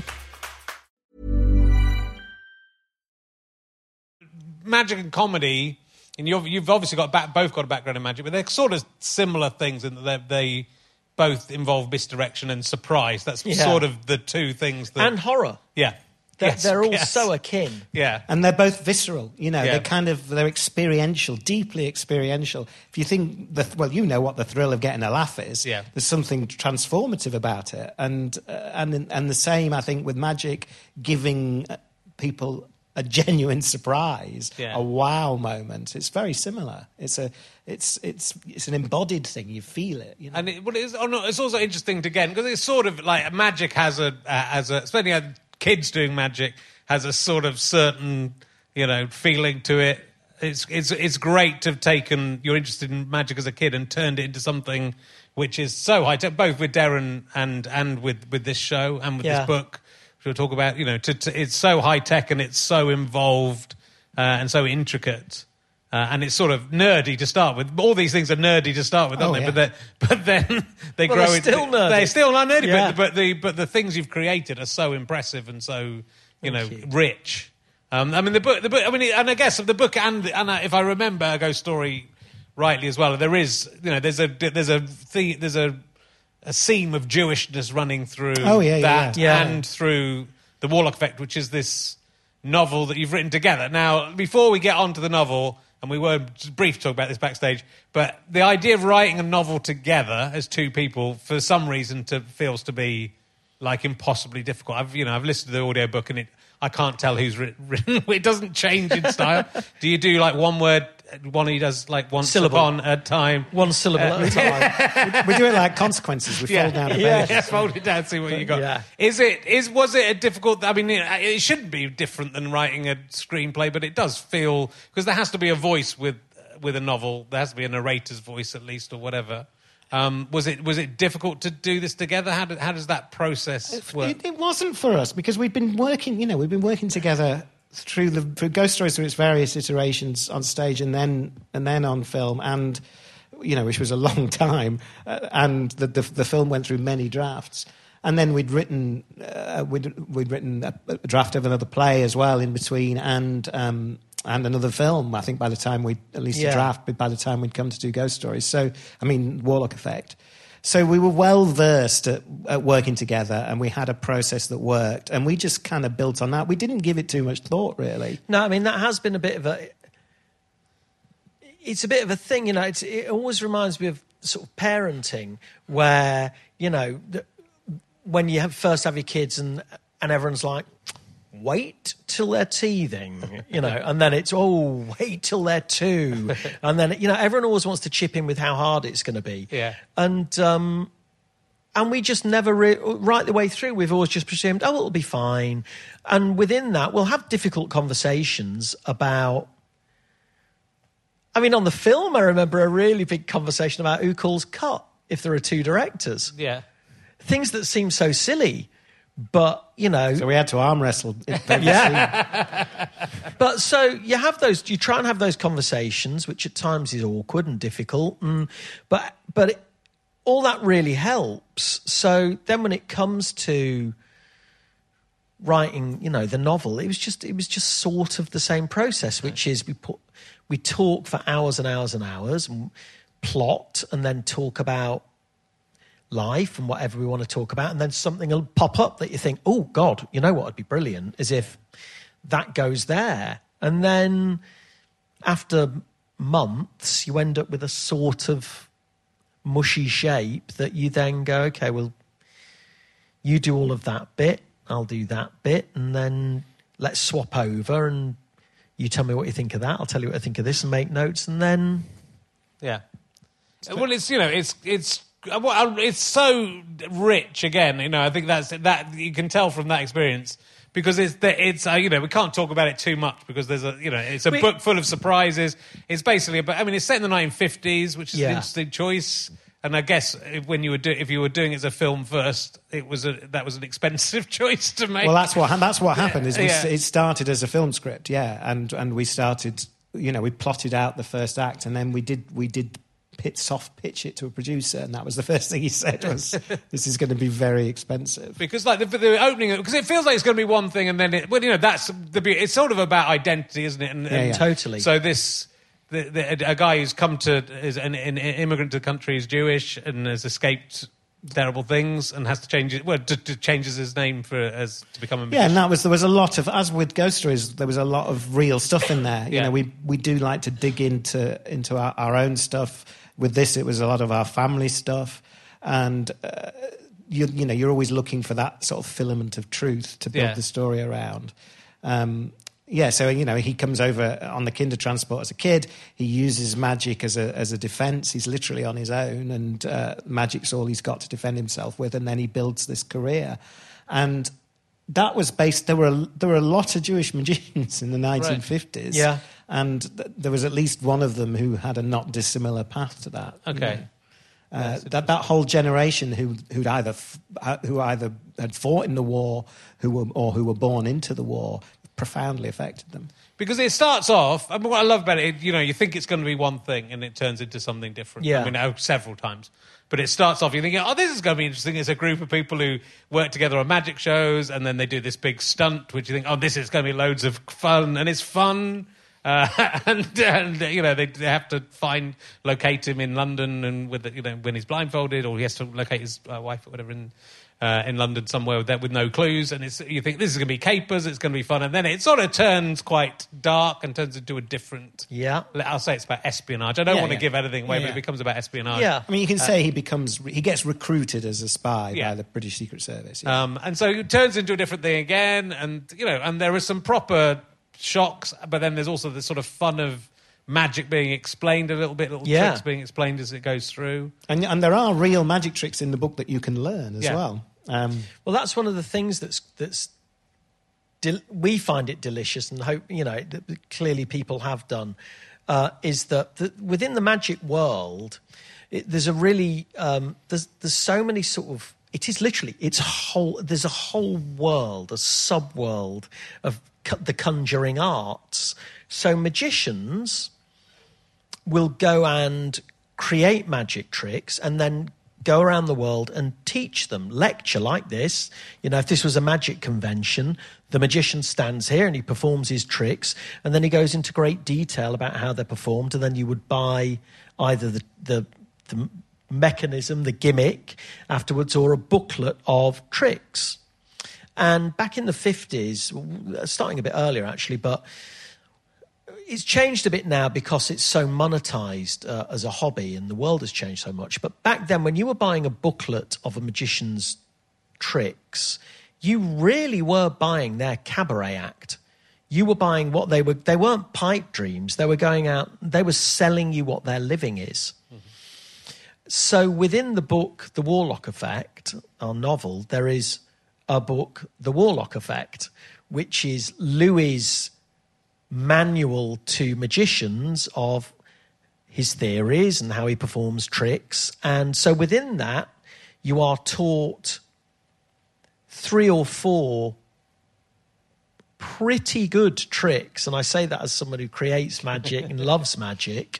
Magic and comedy, and you've, you've obviously got back, both got a background in magic, but they're sort of similar things in that they, they both involve misdirection and surprise. That's Yeah. sort of the two things that... and horror. Yeah. They're, Yes, they're all yes. so akin. Yeah. And they're both visceral, you know. Yeah. They're kind of they're experiential, deeply experiential. If you think the well, you know what the thrill of getting a laugh is. Yeah. There's something transformative about it, and uh, and and the same I think with magic, giving people a genuine surprise, Yeah. a wow moment. It's very similar. It's a it's it's it's an embodied thing. You feel it, you know. And it, well, it's, oh no, it's also interesting to again because it's sort of like magic has a uh, has a especially uh, kids doing magic has a sort of certain you know feeling to it. It's it's it's great to have taken you're interested in magic as a kid and turned it into something which is so high tech, both with Darren and and with with this show and with Yeah. this book. Which we'll talk about. You know, to, to, it's so high tech and it's so involved uh, and so intricate. Uh, and it's sort of nerdy to start with. All these things are nerdy to start with, aren't Oh, they? yeah. But, they're- but then they Well, grow they're into... still nerdy. They're still not nerdy, Yeah. but, but, the, but the things you've created are so impressive and so, you know, you. rich. Um, I mean, the book... The book I mean, and I guess of the book and, and uh, if I remember a ghost story rightly as well, there is, you know, there's a... There's a, the, there's a, a seam of Jewishness running through Oh, yeah, yeah, that yeah. and through The Warlock Effect, which is this novel that you've written together. Now, before we get on to the novel, and we were just brief to talk about this backstage, but the idea of writing a novel together as two people, for some reason, to, feels to be like impossibly difficult. I've, you know, I've listened to the audiobook and it, I can't tell who's writ- written. It doesn't change in style. Do you do like one word? One he does like one Syllable. upon a time. One syllable at a time. we do it like consequences. We fold down a yeah, page. yeah, fold it down, see what you got. Yeah. Is it? Is was it a difficult? I mean, it, it shouldn't be different than writing a screenplay, but it does feel because there has to be a voice with with a novel. There has to be a narrator's voice at least, or whatever. Um, was it was it difficult to do this together? How did, how does that process work? It, it wasn't for us because we'd been working, you know, we've been working together through the through Ghost Stories through its various iterations on stage and then and then on film, and you know, which was a long time, uh, and the, the the film went through many drafts, and then we'd written uh, we'd we'd written a, a draft of another play as well in between, and um, and another film. I think by the time we at least Yeah. a draft, but by the time we'd come to do Ghost Stories, so I mean Warlock Effect. So we were well versed at, at working together, and we had a process that worked, and we just kind of built on that. We didn't give it too much thought, really. No, I mean, that has been a bit of a... it's a bit of a thing, you know. It's, it always reminds me of sort of parenting, where you know th- when you have, first have your kids, and and everyone's like, wait till they're teething, you know, and then it's, oh, wait till they're two. And then, you know, everyone always wants to chip in with how hard it's going to be. Yeah. And um, and we just never, re- right the way through, we've always just presumed, oh, it'll be fine. And within that, we'll have difficult conversations about, I mean, on the film, I remember a really big conversation about who calls cut if there are two directors. Yeah. Things that seem so silly. But, you know... So we had to arm wrestle. Yeah. But so you have those... You try and have those conversations, which at times is awkward and difficult. And, but but it, all that really helps. So then when it comes to writing, you know, the novel, it was just it was just sort of the same process, which is we put we talk for hours and hours and hours and plot and then talk about life and whatever we want to talk about, and then something will pop up that you think, oh God, you know what would be brilliant, as if that goes there. And then after months you end up with a sort of mushy shape that you then go, okay, well, you do all of that bit, I'll do that bit, and then let's swap over and you tell me what you think of that, I'll tell you what I think of this, and make notes, and then yeah. Well, it's, you know, it's it's Well, it's so rich. Again, you know, I think that's that you can tell from that experience, because it's it's uh, you know, we can't talk about it too much because there's a you know it's a we, book full of surprises. It's basically about, I mean, it's set in the nineteen fifties, which is yeah. an interesting choice. And I guess if, when you were do, if you were doing it as a film first, it was a that was an expensive choice to make. Well, that's what that's what happened. Is we, yeah. it started as a film script, yeah, and and we started, you know, we plotted out the first act, and then we did we did. Pit, soft pitch it to a producer, and that was the first thing he said was, this is going to be very expensive. Because like the, the opening, because it feels like it's going to be one thing, and then it, well, you know, that's the it's sort of about identity, isn't it? And, yeah, and yeah. Totally. So this the, the, a guy who's come to is an, an immigrant to the country, is Jewish and has escaped terrible things and has to change it. Well, to, to changes his name for as to become a magician. Yeah, and that was there was a lot of, as with Ghost Stories, there was a lot of real stuff in there. You yeah. know, we we do like to dig into into our, our own stuff. With this, it was a lot of our family stuff, and uh, you, you know, you're always looking for that sort of filament of truth to build yeah. the story around. Um, yeah, so you know, he comes over on the Kindertransport as a kid. He uses magic as a as a defence. He's literally on his own, and uh, magic's all he's got to defend himself with. And then he builds this career, and that was based. There were a, there were a lot of Jewish magicians in the nineteen fifties. Right. Yeah. And th- there was at least one of them who had a not dissimilar path to that. Okay, you know? uh, that that whole generation who who'd either f- who either had fought in the war, who were or who were born into the war, profoundly affected them. Because it starts off, I mean, what I love about it, you know, you think it's going to be one thing and it turns into something different. Yeah. I mean, oh, several times. But it starts off, you're thinking, oh, this is going to be interesting. It's a group of people who work together on magic shows, and then they do this big stunt, which you think, oh, this is going to be loads of fun, and it's fun. Uh, and, and, you know, they, they have to find, locate him in London, and with the, you know, when he's blindfolded, or he has to locate his uh, wife or whatever in uh, in London somewhere with, that, with no clues. And it's, you think, this is going to be capers, it's going to be fun. And then it sort of turns quite dark and turns into a different... Yeah. I'll say it's about espionage. I don't Yeah, want to yeah. give anything away, Yeah, but yeah. it becomes about espionage. Yeah. I mean, you can say he becomes he gets recruited as a spy Yeah. by the British Secret Service. Yeah. Um, and so it turns into a different thing again, and you know, and there are some proper shocks, but then there's also this sort of fun of magic being explained a little bit, little Yeah. tricks being explained as it goes through. and and there are real magic tricks in the book that you can learn as Yeah. well. Um, Well, that's one of the things that's that's del- we find it delicious, and hope you know that clearly people have done. Uh, is that the, within the magic world, it, there's a really um, there's there's so many sort of. It is literally it's whole. There's a whole world, a sub-world of cu- the conjuring arts. So magicians will go and create magic tricks, and then go around the world and teach them, lecture like this. You know, if this was a magic convention, the magician stands here and he performs his tricks, and then he goes into great detail about how they're performed, and then you would buy either the, the, the mechanism, the gimmick afterwards, or a booklet of tricks. And back in the fifties, starting a bit earlier actually, but it's changed a bit now because it's so monetized uh, as a hobby and the world has changed so much. But back then, when you were buying a booklet of a magician's tricks, you really were buying their cabaret act. You were buying what they were, they weren't pipe dreams. They were going out, they were selling you what their living is. Mm-hmm. So within the book, The Warlock Effect, our novel, there is a book, The Warlock Effect, which is Louis' manual to magicians of his theories and how he performs tricks. And so within that, you are taught three or four pretty good tricks. And I say that as someone who creates magic and loves magic.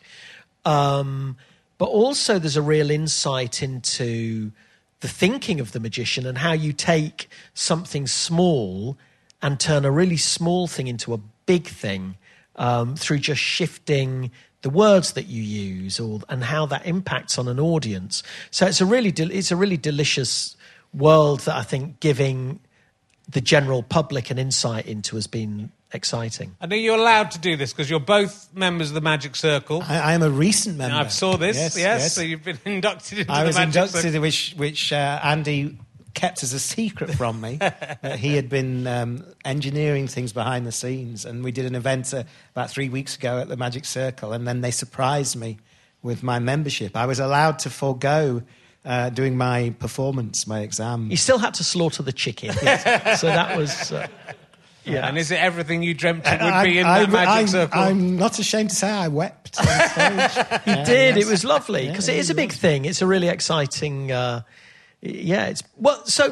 Um, but also there's a real insight into the thinking of the magician and how you take something small and turn a really small thing into a big thing um, through just shifting the words that you use, or and how that impacts on an audience. So it's a really del- it's a really delicious world that I think giving the general public an insight into has been exciting. I know you're allowed to do this because you're both members of the Magic Circle. I, I am a recent member. I saw this, yes, yes, yes. So you've been inducted into I the was Magic inducted, Circle. which, which uh, Andy kept as a secret from me. That he had been um, engineering things behind the scenes, and we did an event uh, about three weeks ago at the Magic Circle, and then they surprised me with my membership. I was allowed to forego uh, doing my performance, my exam. You still had to slaughter the chicken. So that was... Uh, yeah. And is it everything you dreamt it would I, be in I, that Magic I'm, Circle? I'm not ashamed to say I wept on stage. You Uh, did. yes. It was lovely because Yeah, it is a big thing. It's a really exciting. Uh, yeah. It's well. So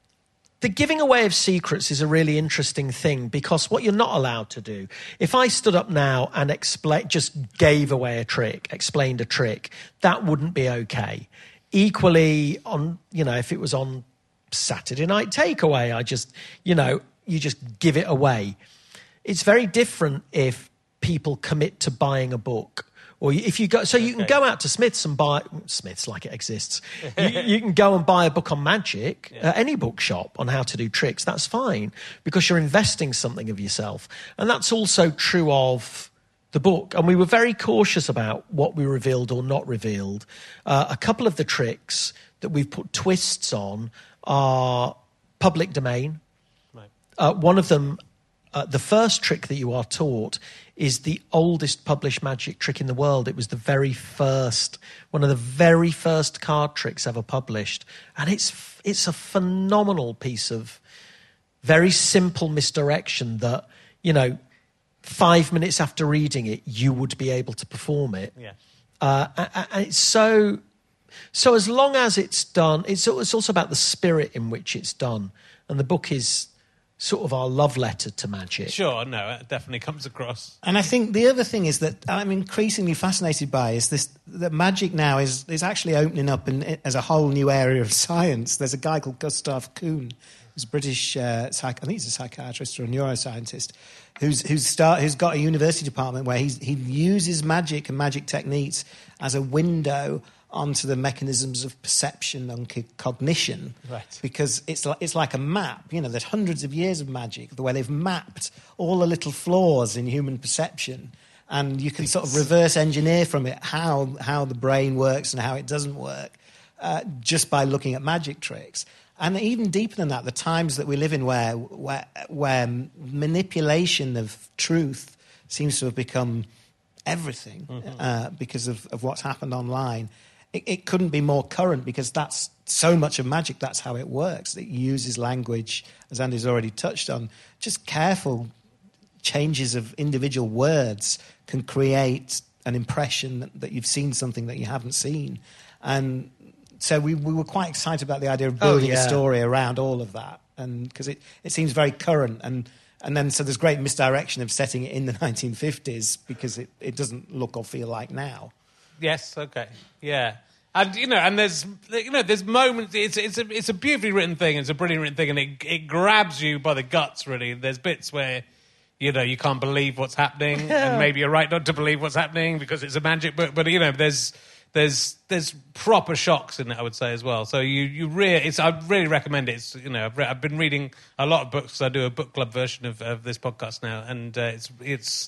the giving away of secrets is a really interesting thing because what you're not allowed to do. If I stood up now and explain, just gave away a trick, explained a trick, that wouldn't be okay. Equally, on you know, if it was on Saturday Night Takeaway, I just you know, you just give it away. It's very different if people commit to buying a book. Or if you go, so you can go out to Smith's and buy Smith's like it exists. You, you can go and buy a book on magic yeah. at any bookshop on how to do tricks. That's fine because you're investing something of yourself, and that's also true of the book. And we were very cautious about what we revealed or not revealed. Uh, a couple of the tricks that we've put twists on are public domain. Right. Uh, one of them, uh, the first trick that you are taught is the oldest published magic trick in the world. It was the very first, one of the very first card tricks ever published. And it's it's a phenomenal piece of very simple misdirection that, you know, five minutes after reading it, you would be able to perform it. Yeah. Uh, and it's so... So as long as it's done, it's, it's also about the spirit in which it's done. And the book is sort of our love letter to magic. Sure, no, it definitely comes across. And I think the other thing is that I'm increasingly fascinated by is this, that magic now is, is actually opening up in, as a whole new area of science. There's a guy called Gustav Kuhn, who's a British, uh, psych- I think he's a psychiatrist or a neuroscientist, who's who's, start, who's got a university department where he's, he uses magic and magic techniques as a window onto the mechanisms of perception and c- cognition, right? Because it's like it's like a map. You know, there's hundreds of years of magic where they've mapped all the little flaws in human perception, and you can sort of reverse engineer from it how how the brain works and how it doesn't work, uh, just by looking at magic tricks. And even deeper than that, the times that we live in, where where, where manipulation of truth seems to have become everything mm-hmm. uh, because of, of what's happened online. It, it couldn't be more current because that's so much of magic. That's how it works. It uses language, as Andy's already touched on. Just careful changes of individual words can create an impression that, that you've seen something that you haven't seen. And so we, we were quite excited about the idea of building oh, yeah. a story around all of that, and because it, it seems very current. And and then so there's great misdirection of setting it in the nineteen fifties because it, it doesn't look or feel like now. Yes. Okay. Yeah. And you know, and there's you know, there's moments. It's it's a it's a beautifully written thing. It's a brilliant written thing, and it it grabs you by the guts. Really, there's bits where you know you can't believe what's happening, yeah. and maybe you're right not to believe what's happening because it's a magic book. But you know, there's there's there's proper shocks in it, I would say as well. So you you really, it's I really recommend it. It's, you know, I've, re- I've been reading a lot of books. I do a book club version of, of this podcast now, and uh, it's it's.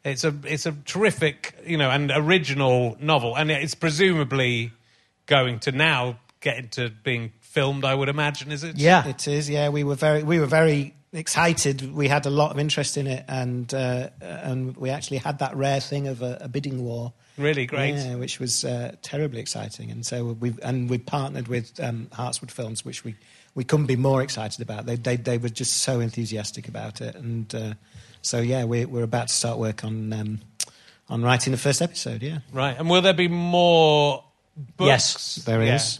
It's a it's a terrific, you know, and original novel, and it's presumably going to now get into being filmed, I would imagine, is it? Yeah. It is, yeah. We were very we were very excited. We had a lot of interest in it, and uh, and we actually had that rare thing of a, a bidding war. Really great. Yeah, which was uh, terribly exciting. And so we've and we partnered with um, Hartswood Films, which we, we couldn't be more excited about. They they they were just so enthusiastic about it, and uh, so yeah, we're we're about to start work on um, on writing the first episode. Yeah, right. And will there be more books? Yes, there yeah. is.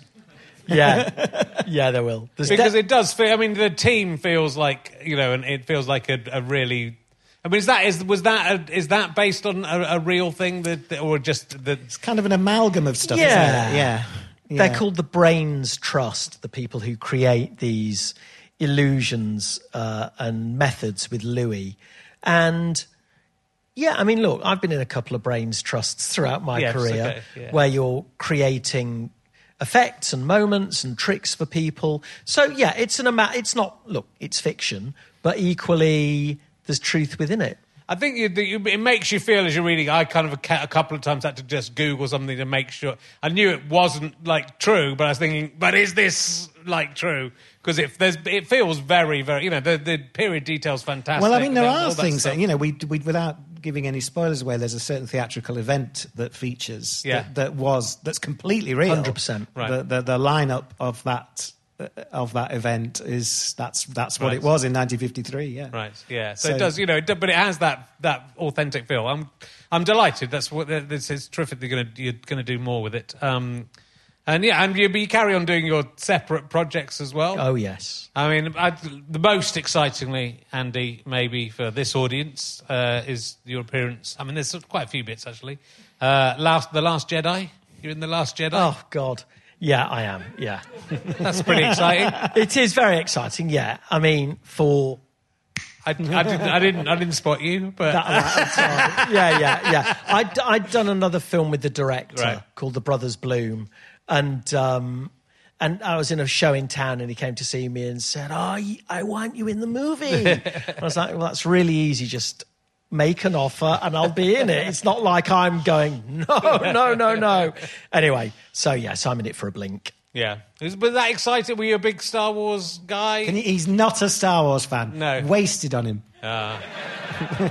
Yeah, yeah, there will. There's because de- it does feel. I mean, the team feels like, you know, and it feels like a, a really. I mean, is that is was that a, is that based on a, a real thing that, or just that? It's kind of an amalgam of stuff. Yeah. Isn't it? Yeah. Yeah. They're called the Brains Trust, the people who create these illusions uh, and methods with Louis. And yeah, I mean, look, I've been in a couple of Brains Trusts throughout my Yes, career okay, yeah. where you're creating effects and moments and tricks for people. So yeah, it's an amount. It's not, look, it's fiction, but equally there's truth within it. I think you, you, it makes you feel as you're reading. I kind of a, a couple of times had to just Google something to make sure. I knew it wasn't like true, but I was thinking, but is this like true? Because it, there's, it feels very, very. You know, the, the period detail's fantastic. Well, I mean, there all are that things stuff. that, you know, we, we without giving any spoilers away, there's a certain theatrical event that features Yeah. that, that was that's completely real. one hundred percent. Right. The, the the lineup of that uh, of that event is that's that's what Right. it was in nineteen fifty-three. Yeah. Right. Yeah. So, So- it does, you know, it, do- but it has that that authentic feel. I'm I'm delighted. That's what this is terrific. You're going to you're going to do more with it. Um, and yeah, and you, you carry on doing your separate projects as well. Oh, yes. I mean, I, the most excitingly, Andy, maybe for this audience, uh, is your appearance. I mean, there's quite a few bits actually. Uh, last, the Last Jedi. You're in the Last Jedi. Oh, God. Yeah, I am. Yeah. That's pretty exciting. It is very exciting, yeah. I mean, for... I, I, didn't, I didn't. I didn't spot you, but That, that's right. Yeah, yeah, yeah. I'd, I'd done another film with the director Right. called The Brothers Bloom, and um, and I was in a show in town, and he came to see me and said, "Oh, I want you in the movie." I was like, "Well, that's really easy. Just make an offer, and I'll be in it. It's not like I'm going, no, no, no, no." Anyway, so yes, I'm in it for a blink. yeah. Was, was that exciting? Were you a big Star Wars guy? And he- he's not a Star Wars fan. No. Wasted on him. No,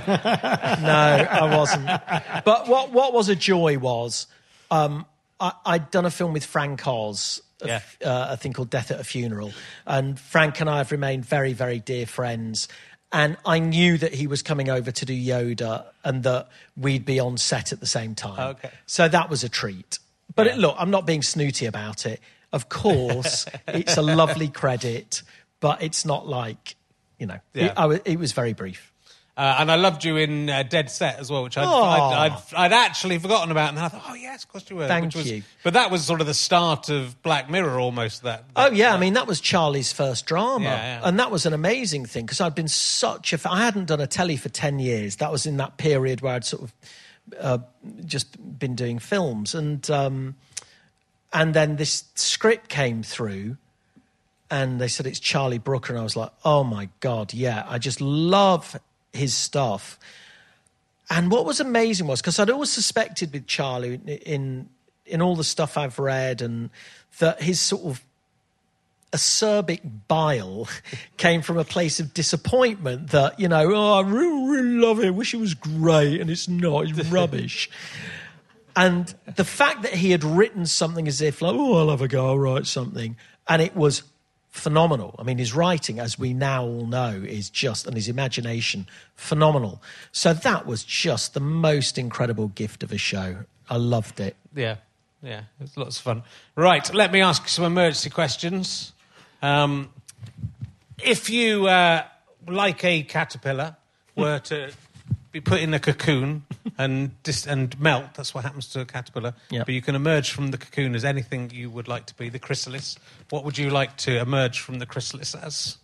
I wasn't. But what what was a joy was um, I, I'd done a film with Frank Oz, a, Yeah. uh, a thing called Death at a Funeral, and Frank and I have remained very, very dear friends. And I knew that he was coming over to do Yoda, and that we'd be on set at the same time. Okay. So that was a treat. But Yeah. it, look, I'm not being snooty about it. Of course, it's a lovely credit, but it's not like, you know, Yeah. it, I was, it was very brief. Uh, and I loved you in uh, Dead Set as well, which I'd, Oh. I'd, I'd, I'd actually forgotten about. And I thought, oh, yes, of course you were. Thank which was, you. But that was sort of the start of Black Mirror almost. That. Oh, yeah. I mean, that was Charlie's first drama. Yeah, yeah. And that was an amazing thing because I'd been such a... I hadn't done a telly for ten years. That was in that period where I'd sort of uh, just been doing films. And, um, and then this script came through and they said, it's Charlie Brooker. And I was like, oh, my God, yeah. I just love his stuff. And what was amazing was, because I'd always suspected with Charlie in, in in all the stuff I've read, and that his sort of acerbic bile came from a place of disappointment that, you know, oh, I really, really love it, I wish it was great, and it's not, it's rubbish. And the fact that he had written something as if, like, oh, I'll have a go, I'll write something, and it was phenomenal. I mean, his writing, as we now all know, is just, and his imagination, phenomenal. So that was just the most incredible gift of a show. I loved it. Yeah, yeah, it was lots of fun. Right, let me ask you some emergency questions. Um, if you, uh, like a caterpillar, were to be put in a cocoon and dis- and melt, that's what happens to a caterpillar, Yep. but you can emerge from the cocoon as anything you would like to be, the chrysalis. What would you like to emerge from the chrysalis as?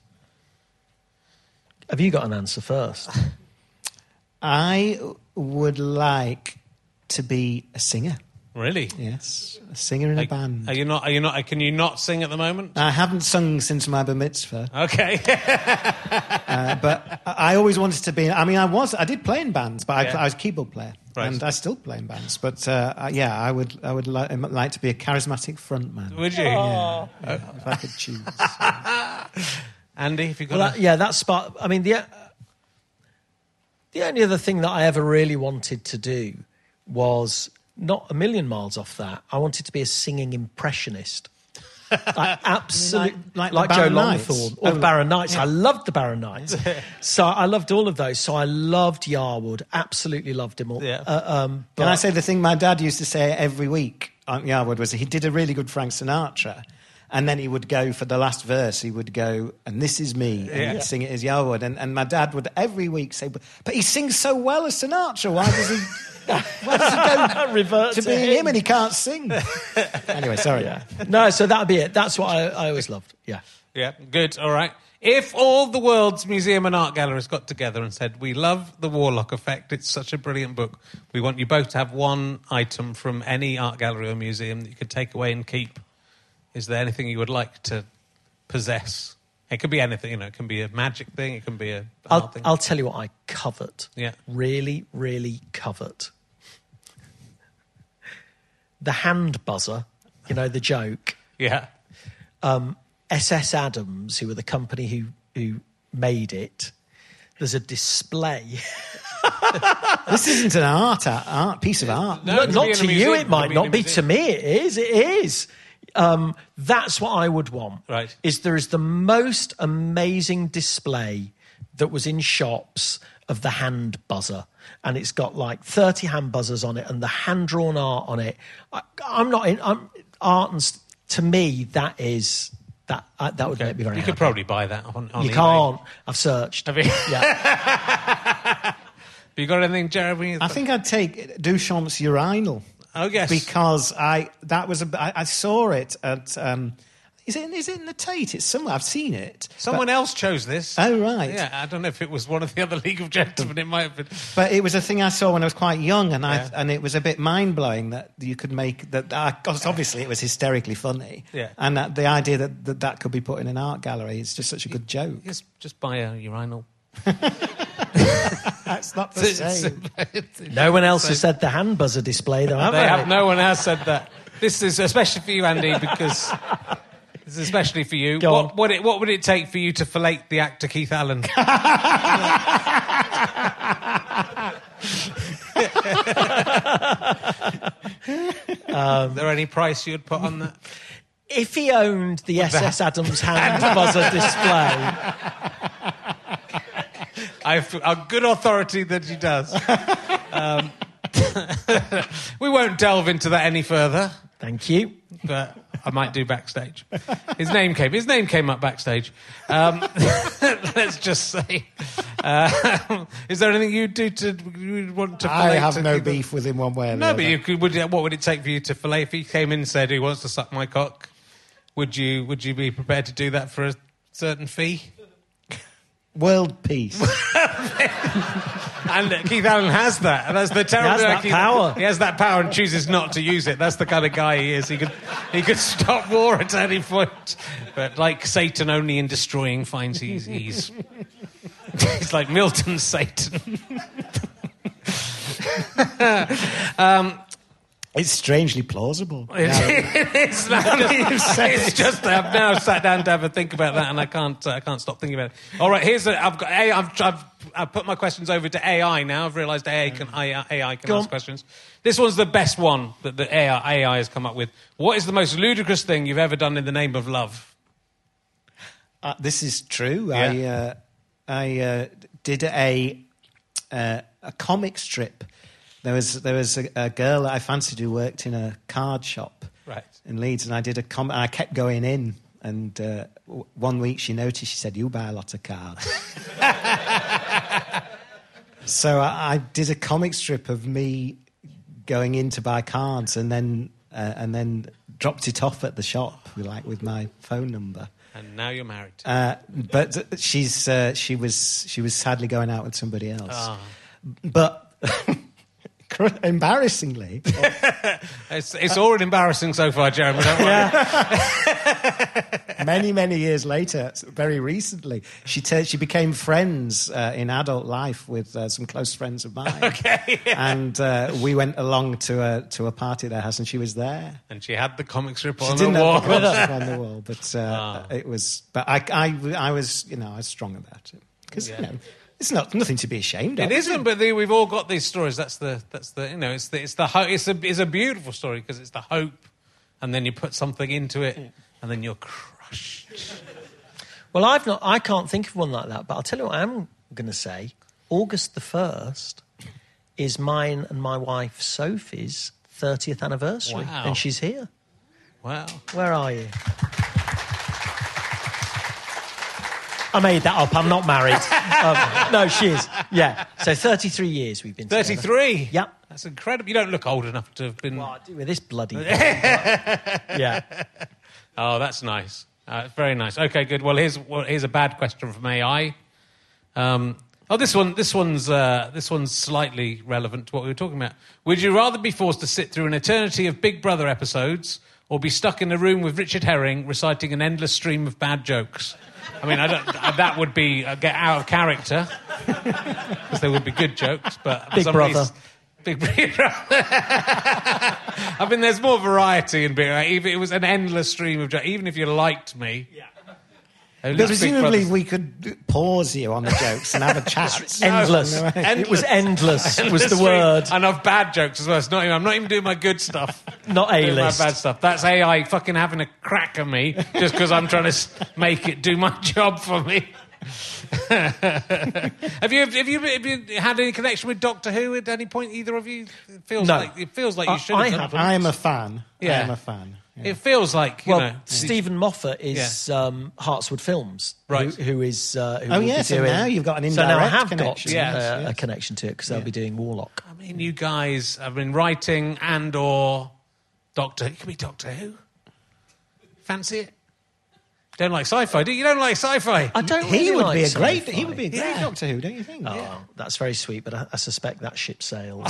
Have you got an answer first? I would like to be a singer. Really? Yes, a singer in a Are, band. are you not? Are you not? Can you not sing at the moment? I haven't sung since my bar mitzvah. Okay. uh, but I always wanted to be. I mean, I was. I did play in bands, but Yeah. I, I was a keyboard player, Right. and I still play in bands. But uh, yeah, I would. I would li- like to be a charismatic frontman. Would you? Yeah, if I could choose. Andy, if you got. Well, a- that, yeah, that's part. I mean, the uh, the only other thing that I ever really wanted to do was not a million miles off that. I wanted to be a singing impressionist. Like absolutely, Like- like like, the Joe Barron Knights? Longthorne or Oh, the Barron Knights. I loved the Barron Knights, so I loved all of those. So I loved Yarwood, absolutely loved him all. Yeah. Uh, um, but Can I say the thing my dad used to say every week on Yarwood was he did a really good Frank Sinatra, and then he would go for the last verse. He would go, "And this is me," and Yeah. he'd sing it as Yarwood. And, and my dad would every week say, "But, but he sings so well as Sinatra. Why does he? Why does he go revert to to being him. him and he can't sing?" Anyway, sorry. Yeah. No, so that'd be it. That's what I, I always loved. Yeah. Yeah, good, all right. If all the world's museum and art galleries got together and said, we love The Warlock Effect, it's such a brilliant book, we want you both to have one item from any art gallery or museum that you could take away and keep, is there anything you would like to possess? It could be anything, you know, it can be a magic thing, it can be a art I'll, thing. I'll tell you what I covet. Yeah. Really, really covet. The hand buzzer, you know, the joke. Yeah. Um, S S Adams, who were the company who, who made it, there's a display. This isn't an art, art piece of art. No, not it could not be in a to you, museum, it might could be in a not be. To museum. me, it is. It is. Um, that's what I would want. Right. Is there is the most amazing display that was in shops of the hand buzzer, and it's got like thirty hand buzzers on it, and the hand drawn art on it. I, I'm not in I'm, art, and s- to me that is that uh, that would Okay. make me very You happy. could probably buy that on, on You eBay. can't. I've searched. Have you? Yeah. Have you got anything, Jeremy? I think I'd take Duchamp's urinal. Oh, yes. Because I that was a I, I saw it at um, is it is it in the Tate? It's somewhere I've seen it. Someone but, else chose this. Oh right. Yeah, I don't know if it was one of the other League of Gentlemen. It might have been. But it was a thing I saw when I was quite young, and I Yeah. and it was a bit mind blowing that you could make that. Because obviously it was hysterically funny. Yeah. And that, the idea that, that that could be put in an art gallery is just such a good joke. Just, just buy a urinal. That's not the same. No one else has said the hand buzzer display, though, have They they? have, no one has said that. This is especially for you, Andy, because this is especially for you. Go What, on. what, it, what would it take for you to fillet the actor Keith Allen? Is there any price you'd put on that? If he owned the S S Adams hand buzzer display, I've a good authority that he does. Um, we won't delve into that any further, thank you. but I might do backstage. His name came. His name came up backstage. Um, let's just say, uh, is there anything you'd do to you'd want to? I fillet have to no keep it- beef with him one way or the No, other. but you could, would, what would it take for you to fillet? If he came in and said he wants to suck my cock, would you would you be prepared to do that for a certain fee? World peace. And uh, Keith Allen has that. And that's the terrible has thing that about Keith- power. He has that power and chooses not to use it. That's the kind of guy he is. He could he could stop war at any point. But like Satan only in destroying finds he's he's he's like Milton's Satan. um, It's strangely plausible. it's, now, it's just I've now sat down to have a think about that, and I can't uh, I can't stop thinking about it. All right, here's a, I've got a, I've, I've I've put my questions over to A I now. I've realised A I can A I can Go ask on. questions. This one's the best one that the A I, A I has come up with. What is the most ludicrous thing you've ever done in the name of love? Uh, this is true. Yeah. I uh, I uh, did a uh, a comic strip. There was there was a, a girl that I fancied who worked in a card shop Right. in Leeds, and I did a com- and I kept going in. And uh, w- one week she noticed. She said, "You buy a lot of cards." So I, I did a comic strip of me going in to buy cards, and then uh, and then dropped it off at the shop, with, like with my phone number. And now you're married. Uh, but she's uh, she was she was sadly going out with somebody else. Ah. But embarrassingly. it's it's all embarrassing so far, Jeremy. Don't worry. Yeah. many, many years later, very recently, she t- she became friends uh, in adult life with uh, some close friends of mine. Okay. Yeah. And uh, we went along to a to a party at their house, and she was there. And she had the comic strip she on didn't the wall. Have the comic strip on the wall, but uh, oh. it was. But I, I, I was, you know, I was strong about it because yeah. you know. It's not nothing to be ashamed of. It isn't, it? But the, we've all got these stories. That's the that's the you know it's the it's the ho- it's a it's a beautiful story because it's the hope, and then you put something into it, yeah. and then you're crushed. Well, I've not. I can't think of one like that. But I'll tell you what I'm going to say. August the first is mine and my wife Sophie's thirtieth anniversary, wow. and she's here. Wow. Where are you? I made that up. I'm not married. um, no, she is. Yeah. So thirty-three years we've been together. thirty-three? Yep. That's incredible. You don't look old enough to have been... Well, I do with this bloody... yeah. Oh, that's nice. Uh, very nice. Okay, good. Well, here's well, here's a bad question from A I. Um, oh, this one. This one's uh, this one's slightly relevant to what we were talking about. Would you rather be forced to sit through an eternity of Big Brother episodes, or be stuck in a room with Richard Herring reciting an endless stream of bad jokes? I mean, I don't, that would be uh, get out of character because there would be good jokes, but Big Brother. Big Brother. I mean, there's more variety in Big Brother. Even it was an endless stream of jokes. Even if you liked me, yeah. But presumably we could pause you on the jokes and have a chat. endless. No, endless. It was endless. endless was the stream. word. And of bad jokes as well. It's not even, I'm not even doing my good stuff. Not A-list. Doing my bad stuff. That's A I fucking having a crack at me just because I'm trying to make it do my job for me. have you have you have you had any connection with Doctor Who at any point? Either of you? It feels no. like it feels like you I, should. I have haven't. I am a fan. Yeah. I am a fan. Yeah. It feels like you well, know. Stephen Moffat is yeah. um, Hartswood Films, right? Who, who is? Uh, who oh will yeah, be so doing, now you've got an so indirect now I have connection. got yes, uh, yes. a connection to it because they'll yeah. be doing Warlock. I mean, you guys have been writing and or Doctor. It could be Doctor Who. Fancy it? Don't like sci-fi, do you? You don't like sci-fi? I don't. He really would like be a sci-fi. great. He would be a great Yeah. Doctor Who, don't you think? Oh, Yeah. that's very sweet, but I, I suspect that ship sailed.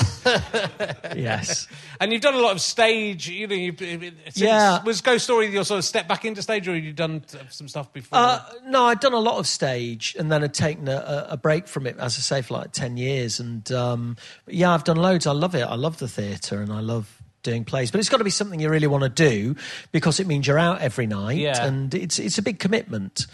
Yes. And you've done a lot of stage. You know, you've, since, Yeah. Was Ghost Story your sort of step back into stage, or have you done some stuff before? Uh, no, I'd done a lot of stage and then I'd taken a, a break from it, as I say, for like ten years. And um, but yeah, I've done loads. I love it. I love the theatre and I love doing plays. But it's got to be something you really want to do because it means you're out every night Yeah. and it's it's a big commitment.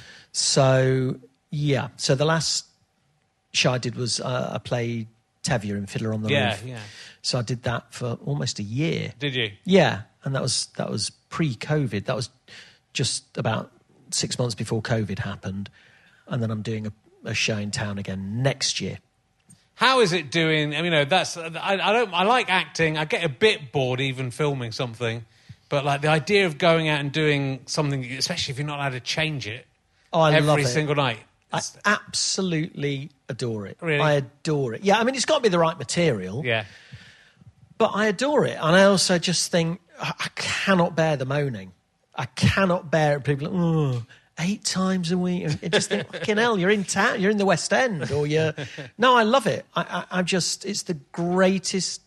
So, yeah. So the last show I did was uh, I played Tevye in Fiddler on the Yeah, Roof. yeah. So I did that for almost a year. Did you? Yeah, and that was that was pre-COVID. That was just about six months before COVID happened, and then I'm doing a, a show in town again next year. How is it doing? I mean, you know, that's I, I don't. I like acting. I get a bit bored even filming something, but like the idea of going out and doing something, especially if you're not allowed to change it Oh, I every love it. single night. I absolutely adore it. Really? I adore it. Yeah, I mean, it's got to be the right material. Yeah. But I adore it. And I also just think, I I cannot bear the moaning. I cannot bear it. People are like, oh, eight times a week. And you just think, fucking hell, you're in town, you're in the West End. Or you're... No, I love it. I, I, I'm just, it's the greatest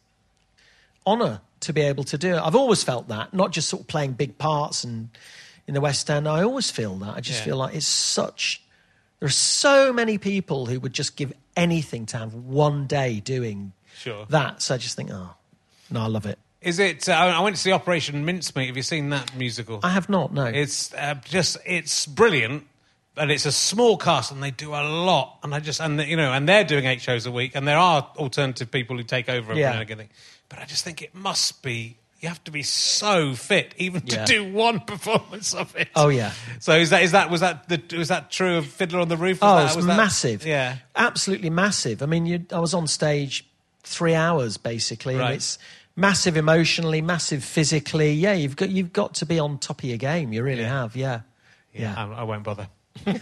honour to be able to do it. I've always felt that, not just sort of playing big parts and in the West End. I always feel that. I just Yeah. feel like it's such... There are so many people who would just give anything to have one day doing Sure. that. So I just think, oh, no, I love it. Is it? Uh, I went to see Operation Mincemeat. Have you seen that musical? I have not, no. It's uh, just, it's brilliant, and it's a small cast, and they do a lot. And I just, and you know, and they're doing eight shows a week, and there are alternative people who take over every Yeah. now and again. But I just think it must be. You have to be so fit even to Yeah. do one performance of it. Oh, yeah. So is that is that was that the, was that true of Fiddler on the Roof? Was Oh, that, it's was that- massive. Yeah. Absolutely massive. I mean, you, I was on stage three hours, basically, Right. and it's massive emotionally, massive physically. Yeah, you've got you've got to be on top of your game. You really Yeah. have, yeah. Yeah, Yeah. I, I won't bother.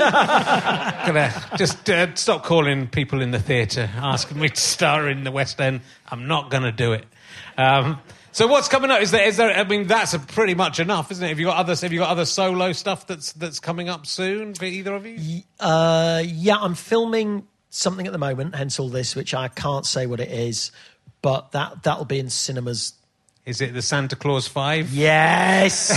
Gonna just uh, stop calling people in the theatre asking me to star in the West End. I'm not going to do it. Um, so what's coming up? Is there? Is there? I mean, that's a pretty much enough, isn't it? Have you got other? Have you got other solo stuff that's that's coming up soon for either of you? Uh, yeah, I'm filming something at the moment, hence all this, which I can't say what it is. but that, that'll be in cinemas. Is it the Santa Claus five? Yes!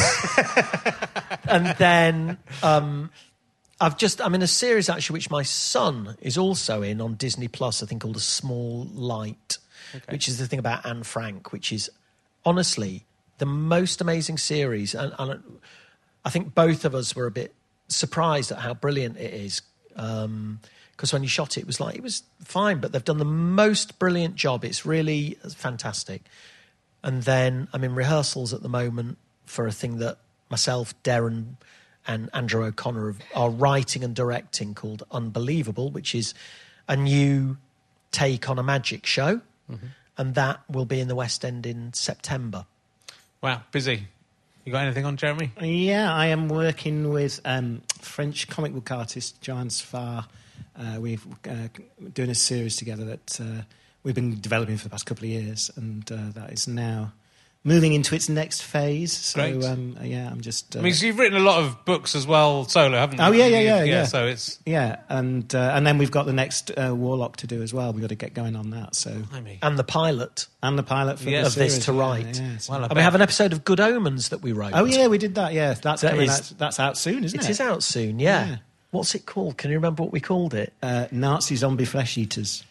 And then um, I've just, I'm in a series actually which my son is also in on Disney Plus, I think called A Small Light, okay. which is the thing about Anne Frank, which is honestly the most amazing series. And, and I think both of us were a bit surprised at how brilliant it is. Um, because when you shot it, it was like, it was fine, but they've done the most brilliant job. It's really fantastic. And then I'm in rehearsals at the moment for a thing that myself, Darren and Andrew O'Connor are writing and directing called Unbelievable, which is a new take on a magic show. Mm-hmm. And that will be in the West End in September. Wow, busy. You got anything on, Jeremy? Yeah, I am working with um, French comic book artist Joanne Sfar. Uh, we're uh, doing a series together that uh, we've been developing for the past couple of years, and uh, that is now moving into its next phase. So, Great. Um, yeah, I'm just... Uh, I mean, so you've written a lot of books as well, solo, haven't you? Oh, yeah, yeah, yeah. Yeah, yeah so it's... Yeah, and uh, and then we've got the next uh, Warlock to do as well. We've got to get going on that, so... And the pilot. And the pilot for yeah, the of series, this to yeah, write. Yeah, so. Well, and we have an episode of Good Omens that we wrote. Oh, yeah, we did that, yeah. That's, that coming is, out, that's out soon, isn't it? It is out soon, yeah. yeah. What's it called? Can you remember what we called it? Uh, Nazi Zombie Flesh Eaters.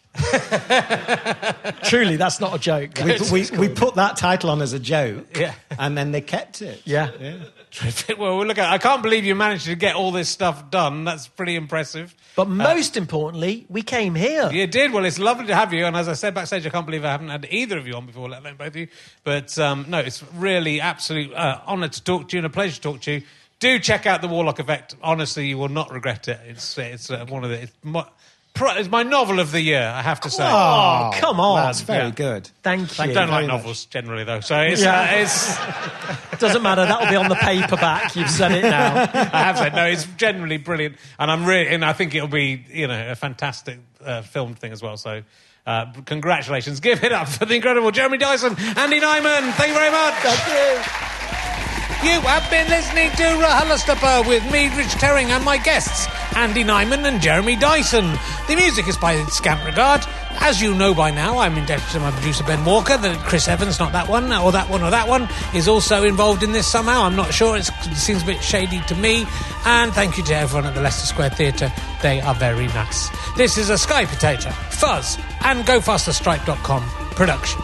Truly, that's not a joke. We, we, we put that title on as a joke, yeah. and then they kept it. Yeah. yeah. Well, look at I can't believe you managed to get all this stuff done. That's pretty impressive. But most uh, importantly, we came here. You did. Well, it's lovely to have you. And as I said backstage, I can't believe I haven't had either of you on before, let alone both of you. But um, no, it's really absolute uh, honour to talk to you and a pleasure to talk to you. Do check out The Warlock Effect. Honestly, you will not regret it. It's it's uh, one of the... It's my, It's my novel of the year, I have to say. Oh, come on. That's very yeah. good. Thank you. I don't like much. novels generally, though. So it's... Yeah. Uh, it's doesn't matter. That'll be on the paperback. You've said it now. I have said. No, it's generally brilliant. And I'm really... And I think it'll be, you know, a fantastic uh, filmed thing as well. So uh, congratulations. Give it up for the incredible Jeremy Dyson, Andy Nyman. Thank you very much. Thank you. You have been listening to RHLSTP with me, Rich Terring, and my guests, Andy Nyman and Jeremy Dyson. The music is by Scant Regard. As you know by now, I'm indebted to my producer Ben Walker that Chris Evans, not that one, or that one, or that one, is also involved in this somehow. I'm not sure. It's, it seems a bit shady to me. And thank you to everyone at the Leicester Square Theatre. They are very nice. This is a Sky Potato, Fuzz, and Go Faster Stripe dot com production.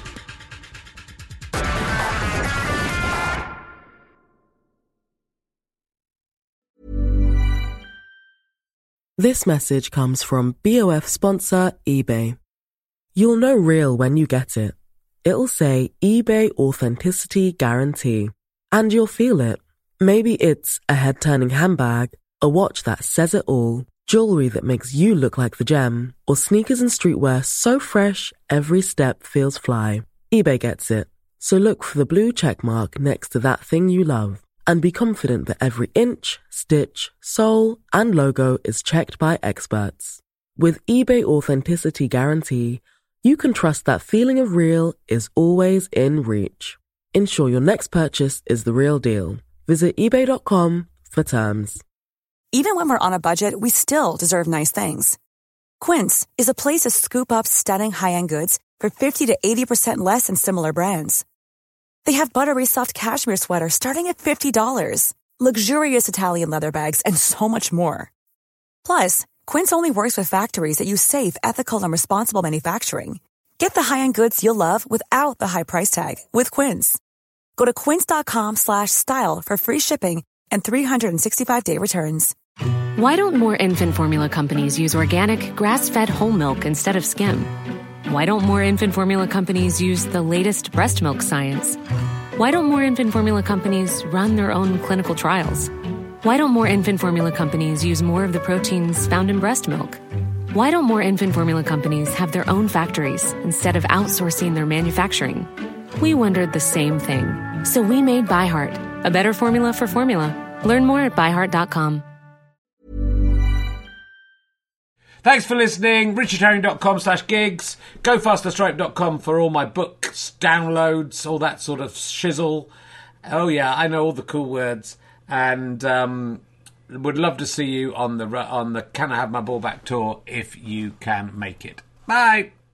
This message comes from B O F sponsor eBay. You'll know real when you get it. It'll say eBay Authenticity Guarantee. And you'll feel it. Maybe it's a head-turning handbag, a watch that says it all, jewelry that makes you look like the gem, or sneakers and streetwear so fresh every step feels fly. eBay gets it. So look for the blue check mark next to that thing you love. And be confident that every inch, stitch, sole, and logo is checked by experts. With eBay Authenticity Guarantee, you can trust that feeling of real is always in reach. Ensure your next purchase is the real deal. Visit ebay dot com for terms. Even when we're on a budget, we still deserve nice things. Quince is a place to scoop up stunning high-end goods for fifty to eighty percent less than similar brands. They have buttery soft cashmere sweaters starting at fifty dollars, luxurious Italian leather bags, and so much more. Plus, Quince only works with factories that use safe, ethical, and responsible manufacturing. Get the high-end goods you'll love without the high price tag with Quince. Go to quince dot com slash style for free shipping and three sixty-five day returns. Why don't more infant formula companies use organic, grass-fed whole milk instead of skim? Why don't more infant formula companies use the latest breast milk science? Why don't more infant formula companies run their own clinical trials? Why don't more infant formula companies use more of the proteins found in breast milk? Why don't more infant formula companies have their own factories instead of outsourcing their manufacturing? We wondered the same thing. So we made ByHeart, a better formula for formula. Learn more at by heart dot com. Thanks for listening. richard herring dot com slash gigs. go faster stripe dot com for all my books, downloads, all that sort of shizzle. Oh, yeah, I know all the cool words. And um, would love to see you on the on the Can I Have My Ball Back tour if you can make it. Bye.